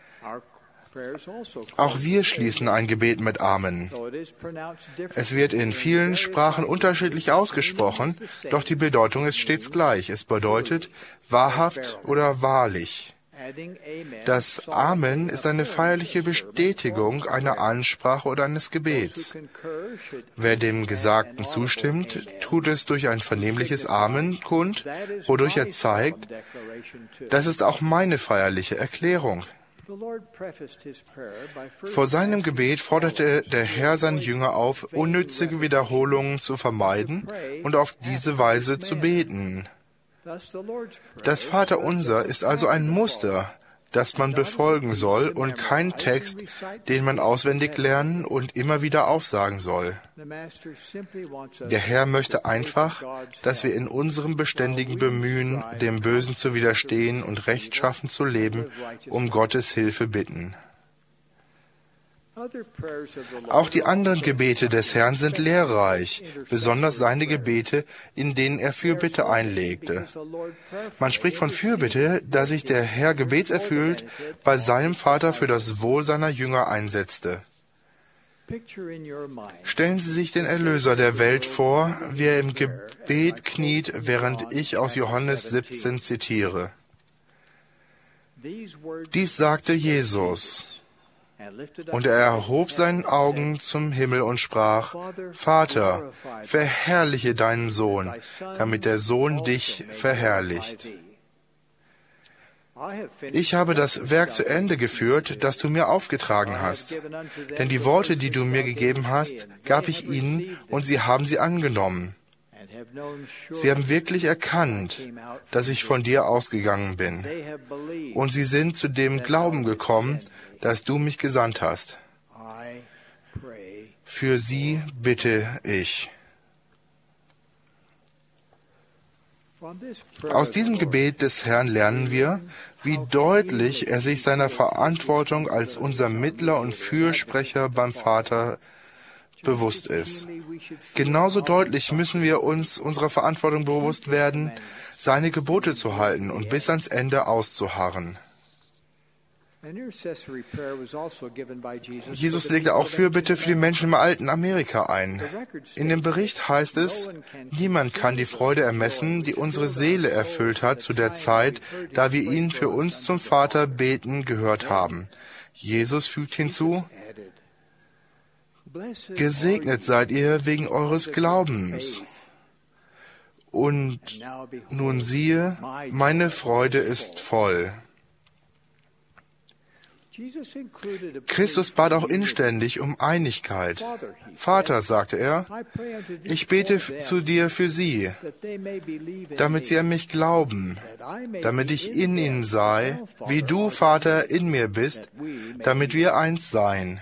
Auch wir schließen ein Gebet mit Amen. Es wird in vielen Sprachen unterschiedlich ausgesprochen, doch die Bedeutung ist stets gleich. Es bedeutet wahrhaft oder wahrlich. Das Amen ist eine feierliche Bestätigung einer Ansprache oder eines Gebets. Wer dem Gesagten zustimmt, tut es durch ein vernehmliches Amen kund, wodurch er zeigt, das ist auch meine feierliche Erklärung. Vor seinem Gebet forderte der Herr seine Jünger auf, unnützige Wiederholungen zu vermeiden und auf diese Weise zu beten. Das Vaterunser ist also ein Muster, das man befolgen soll und kein Text, den man auswendig lernen und immer wieder aufsagen soll. Der Herr möchte einfach, dass wir in unserem beständigen Bemühen, dem Bösen zu widerstehen und rechtschaffen zu leben, um Gottes Hilfe bitten. Auch die anderen Gebete des Herrn sind lehrreich, besonders seine Gebete, in denen er Fürbitte einlegte. Man spricht von Fürbitte, da sich der Herr gebetserfüllt bei seinem Vater für das Wohl seiner Jünger einsetzte. Stellen Sie sich den Erlöser der Welt vor, wie er im Gebet kniet, während ich aus Johannes 17 zitiere. Dies sagte Jesus. Und er erhob seine Augen zum Himmel und sprach, Vater, verherrliche deinen Sohn, damit der Sohn dich verherrlicht. Ich habe das Werk zu Ende geführt, das du mir aufgetragen hast. Denn die Worte, die du mir gegeben hast, gab ich ihnen, und sie haben sie angenommen. Sie haben wirklich erkannt, dass ich von dir ausgegangen bin. Und sie sind zu dem Glauben gekommen, dass du mich gesandt hast. Für sie bitte ich. Aus diesem Gebet des Herrn lernen wir, wie deutlich er sich seiner Verantwortung als unser Mittler und Fürsprecher beim Vater bewusst ist. Genauso deutlich müssen wir uns unserer Verantwortung bewusst werden, seine Gebote zu halten und bis ans Ende auszuharren. Jesus legte auch Fürbitte für die Menschen im alten Amerika ein. In dem Bericht heißt es, niemand kann die Freude ermessen, die unsere Seele erfüllt hat zu der Zeit, da wir ihn für uns zum Vater beten gehört haben. Jesus fügt hinzu, gesegnet seid ihr wegen eures Glaubens. Und nun siehe, meine Freude ist voll. Christus bat auch inständig um Einigkeit. Vater, sagte er, ich bete zu dir für sie, damit sie an mich glauben, damit ich in ihnen sei, wie du, Vater, in mir bist, damit wir eins seien.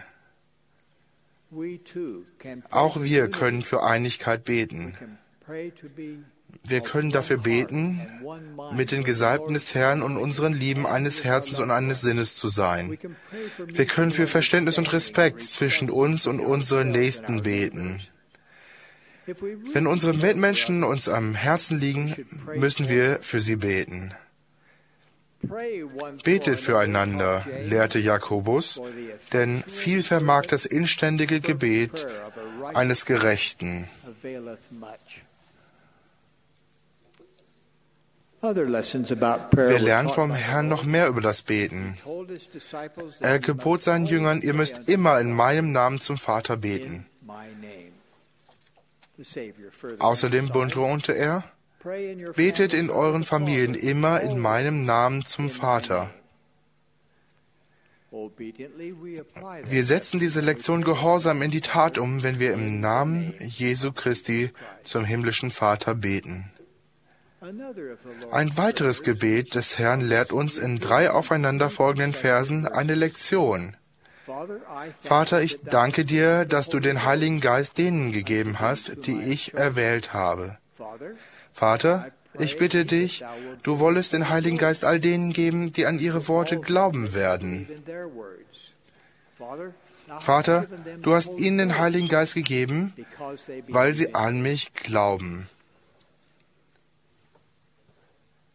Auch wir können für Einigkeit beten. Wir können dafür beten, mit den Gesalbten des Herrn und unseren Lieben eines Herzens und eines Sinnes zu sein. Wir können für Verständnis und Respekt zwischen uns und unseren Nächsten beten. Wenn unsere Mitmenschen uns am Herzen liegen, müssen wir für sie beten. Betet füreinander, lehrte Jakobus, denn viel vermag das inständige Gebet eines Gerechten. Wir lernen vom Herrn noch mehr über das Beten. Er gebot seinen Jüngern, ihr müsst immer in meinem Namen zum Vater beten. Außerdem betonte er, betet in euren Familien immer in meinem Namen zum Vater. Wir setzen diese Lektion gehorsam in die Tat um, wenn wir im Namen Jesu Christi zum himmlischen Vater beten. Ein weiteres Gebet des Herrn lehrt uns in 3 aufeinanderfolgenden Versen eine Lektion. Vater, ich danke dir, dass du den Heiligen Geist denen gegeben hast, die ich erwählt habe. Vater, ich bitte dich, du wollest den Heiligen Geist all denen geben, die an ihre Worte glauben werden. Vater, du hast ihnen den Heiligen Geist gegeben, weil sie an mich glauben.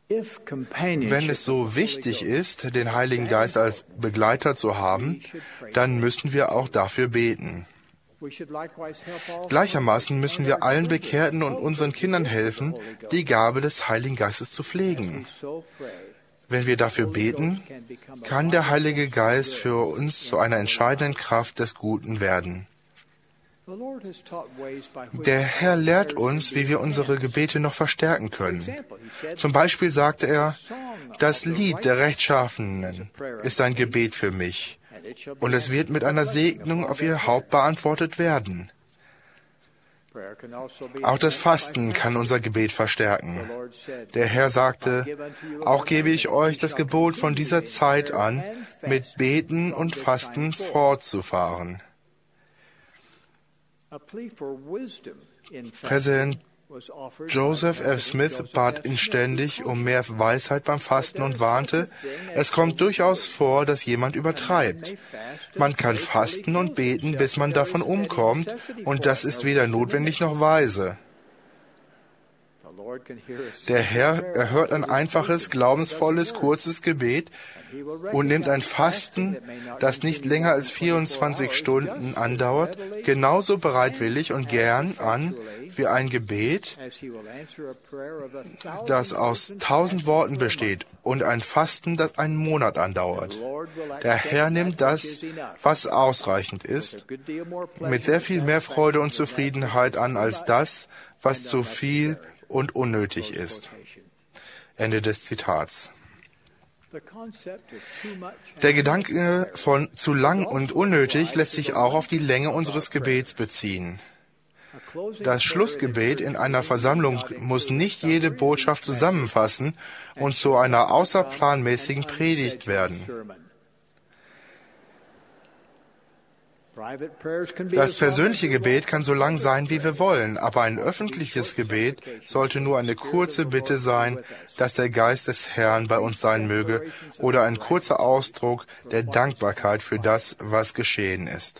Wenn es so wichtig ist, den Heiligen Geist als Begleiter zu haben, dann müssen wir auch dafür beten. Gleichermaßen müssen wir allen Bekehrten und unseren Kindern helfen, die Gabe des Heiligen Geistes zu pflegen. Wenn wir dafür beten, kann der Heilige Geist für uns zu einer entscheidenden Kraft des Guten werden. Der Herr lehrt uns, wie wir unsere Gebete noch verstärken können. Zum Beispiel sagte er, das Lied der Rechtschaffenen ist ein Gebet für mich, und es wird mit einer Segnung auf ihr Haupt beantwortet werden. Auch das Fasten kann unser Gebet verstärken. Der Herr sagte, auch gebe ich euch das Gebot von dieser Zeit an, mit Beten und Fasten fortzufahren. Präsident Joseph F. Smith bat inständig um mehr Weisheit beim Fasten und warnte, es kommt durchaus vor, dass jemand übertreibt. Man kann fasten und beten, bis man davon umkommt, und das ist weder notwendig noch weise. Der Herr erhört ein einfaches, glaubensvolles, kurzes Gebet und nimmt ein Fasten, das nicht länger als 24 Stunden andauert, genauso bereitwillig und gern an wie ein Gebet, das aus 1000 Worten besteht, und ein Fasten, das einen Monat andauert. Der Herr nimmt das, was ausreichend ist, mit sehr viel mehr Freude und Zufriedenheit an als das, was zu viel und unnötig ist. Ende des Zitats. Der Gedanke von zu lang und unnötig lässt sich auch auf die Länge unseres Gebets beziehen. Das Schlussgebet in einer Versammlung muss nicht jede Botschaft zusammenfassen und zu einer außerplanmäßigen Predigt werden. Das persönliche Gebet kann so lang sein, wie wir wollen, aber ein öffentliches Gebet sollte nur eine kurze Bitte sein, dass der Geist des Herrn bei uns sein möge, oder ein kurzer Ausdruck der Dankbarkeit für das, was geschehen ist.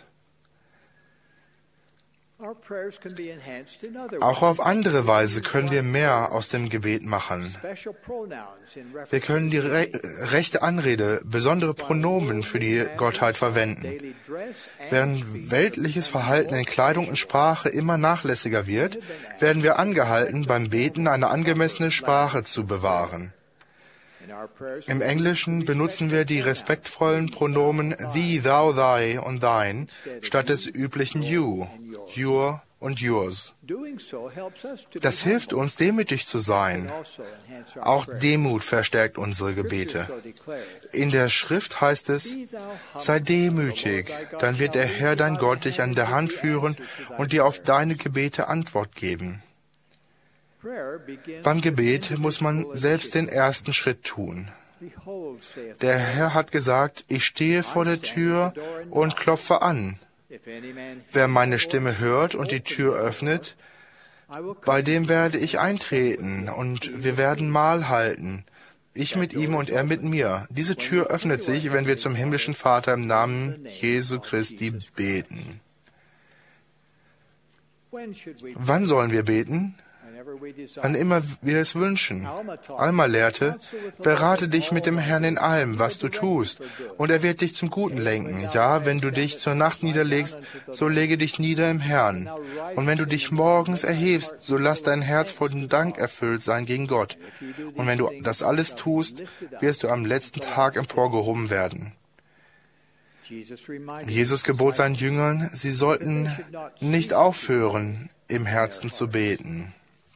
Auch auf andere Weise können wir mehr aus dem Gebet machen. Wir können die rechte Anrede, besondere Pronomen für die Gottheit verwenden. Während weltliches Verhalten in Kleidung und Sprache immer nachlässiger wird, werden wir angehalten, beim Beten eine angemessene Sprache zu bewahren. Im Englischen benutzen wir die respektvollen Pronomen thee, thou, thy und thine statt des üblichen you, your und yours. Das hilft uns, demütig zu sein. Auch Demut verstärkt unsere Gebete. In der Schrift heißt es, sei demütig, dann wird der Herr dein Gott dich an der Hand führen und dir auf deine Gebete Antwort geben. Beim Gebet muss man selbst den ersten Schritt tun. Der Herr hat gesagt, ich stehe vor der Tür und klopfe an. Wer meine Stimme hört und die Tür öffnet, bei dem werde ich eintreten und wir werden Mahl halten. Ich mit ihm und er mit mir. Diese Tür öffnet sich, wenn wir zum himmlischen Vater im Namen Jesu Christi beten. Wann sollen wir beten? Wann immer wir es wünschen. Alma lehrte, berate dich mit dem Herrn in allem, was du tust, und er wird dich zum Guten lenken. Ja, wenn du dich zur Nacht niederlegst, so lege dich nieder im Herrn. Und wenn du dich morgens erhebst, so lass dein Herz von Dank erfüllt sein gegen Gott. Und wenn du das alles tust, wirst du am letzten Tag emporgehoben werden. Jesus gebot seinen Jüngern, sie sollten nicht aufhören, im Herzen zu beten.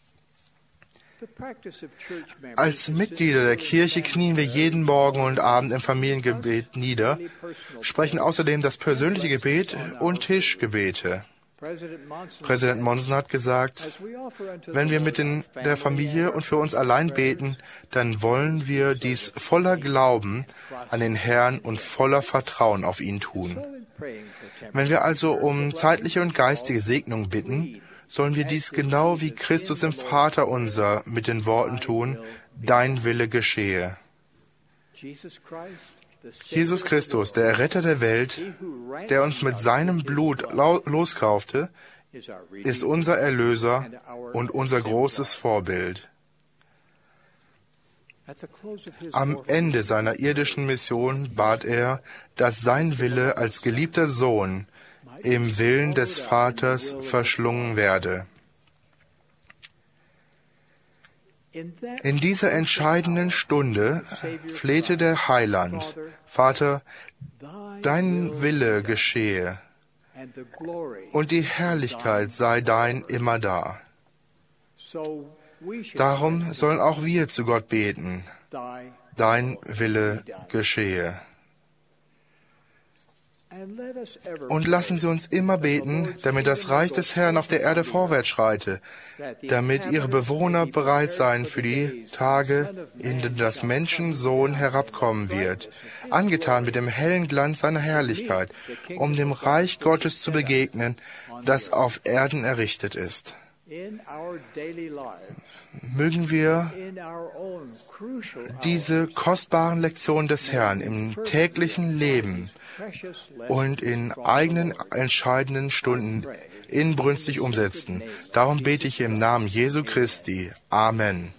Als Mitglieder der Kirche knien wir jeden Morgen und Abend im Familiengebet nieder, sprechen außerdem das persönliche Gebet und Tischgebete. Präsident Monson hat gesagt, wenn wir mit der Familie und für uns allein beten, dann wollen wir dies voller Glauben an den Herrn und voller Vertrauen auf ihn tun. Wenn wir also um zeitliche und geistige Segnung bitten, sollen wir dies genau wie Christus im Vaterunser mit den Worten tun, dein Wille geschehe. Jesus Christus, der Erretter der Welt, der uns mit seinem Blut loskaufte, ist unser Erlöser und unser großes Vorbild. Am Ende seiner irdischen Mission bat er, dass sein Wille als geliebter Sohn im Willen des Vaters verschlungen werde. In dieser entscheidenden Stunde flehte der Heiland: Vater, dein Wille geschehe und die Herrlichkeit sei dein immerdar. Darum sollen auch wir zu Gott beten: Dein Wille geschehe. Und lassen Sie uns immer beten, damit das Reich des Herrn auf der Erde vorwärts schreite, damit ihre Bewohner bereit seien für die Tage, in denen das Menschensohn herabkommen wird, angetan mit dem hellen Glanz seiner Herrlichkeit, um dem Reich Gottes zu begegnen, das auf Erden errichtet ist. Mögen wir diese kostbaren Lektionen des Herrn im täglichen Leben und in eigenen entscheidenden Stunden inbrünstig umsetzen. Darum bete ich im Namen Jesu Christi. Amen.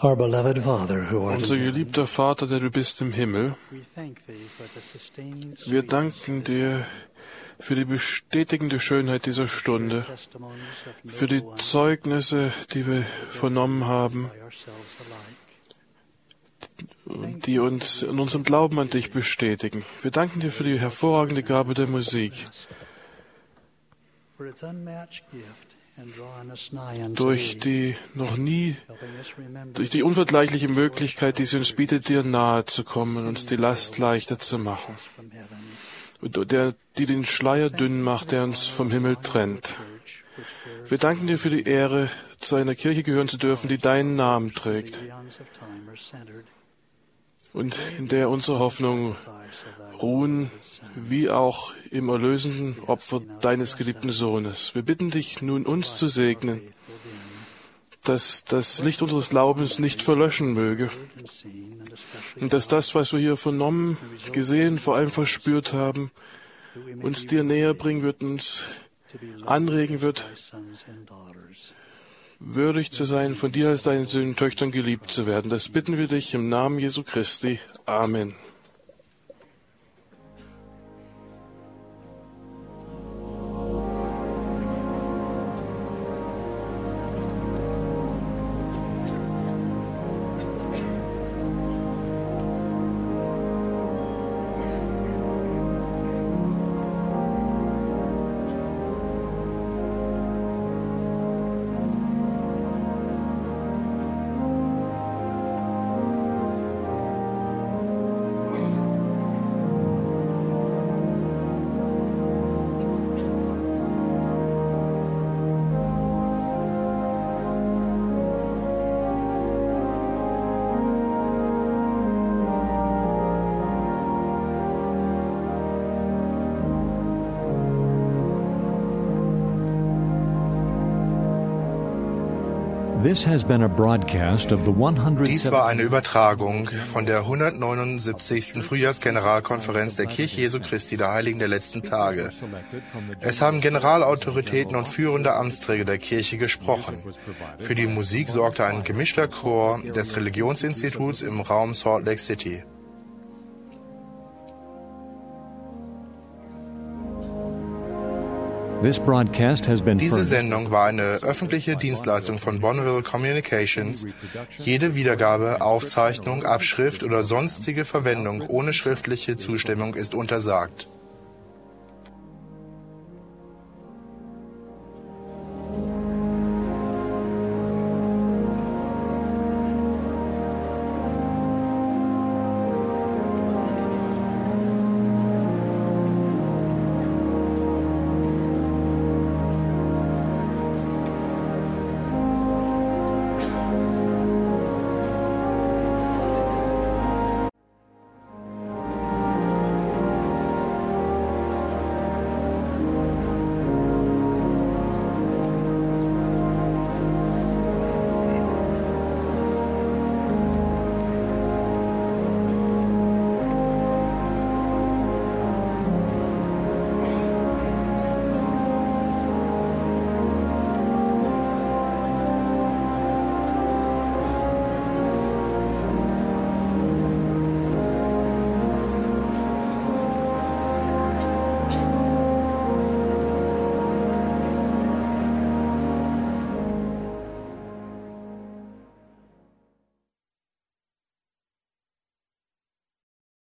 Unser geliebter Vater, der du bist im Himmel, wir danken dir für die bestätigende Schönheit dieser Stunde, für die Zeugnisse, die wir vernommen haben, die uns in unserem Glauben an dich bestätigen. Wir danken dir für die hervorragende Gabe der Musik, durch die unvergleichliche Möglichkeit, die sie uns bietet, dir nahe zu kommen und uns die Last leichter zu machen, die den Schleier dünn macht, der uns vom Himmel trennt. Wir danken dir für die Ehre, zu einer Kirche gehören zu dürfen, die deinen Namen trägt und in der unsere Hoffnung ruhen, wie auch im erlösenden Opfer deines geliebten Sohnes. Wir bitten dich nun, uns zu segnen, dass das Licht unseres Glaubens nicht verlöschen möge und dass das, was wir hier vernommen, gesehen, vor allem verspürt haben, uns dir näher bringen wird, uns anregen wird, würdig zu sein, von dir als deinen Söhnen und Töchtern geliebt zu werden. Das bitten wir dich im Namen Jesu Christi. Amen. Dies war eine Übertragung von der 179. Frühjahrsgeneralkonferenz der Kirche Jesu Christi der Heiligen der letzten Tage. Es haben Generalautoritäten und führende Amtsträger der Kirche gesprochen. Für die Musik sorgte ein gemischter Chor des Religionsinstituts im Raum Salt Lake City. Diese Sendung war eine öffentliche Dienstleistung von Bonneville Communications. Jede Wiedergabe, Aufzeichnung, Abschrift oder sonstige Verwendung ohne schriftliche Zustimmung ist untersagt.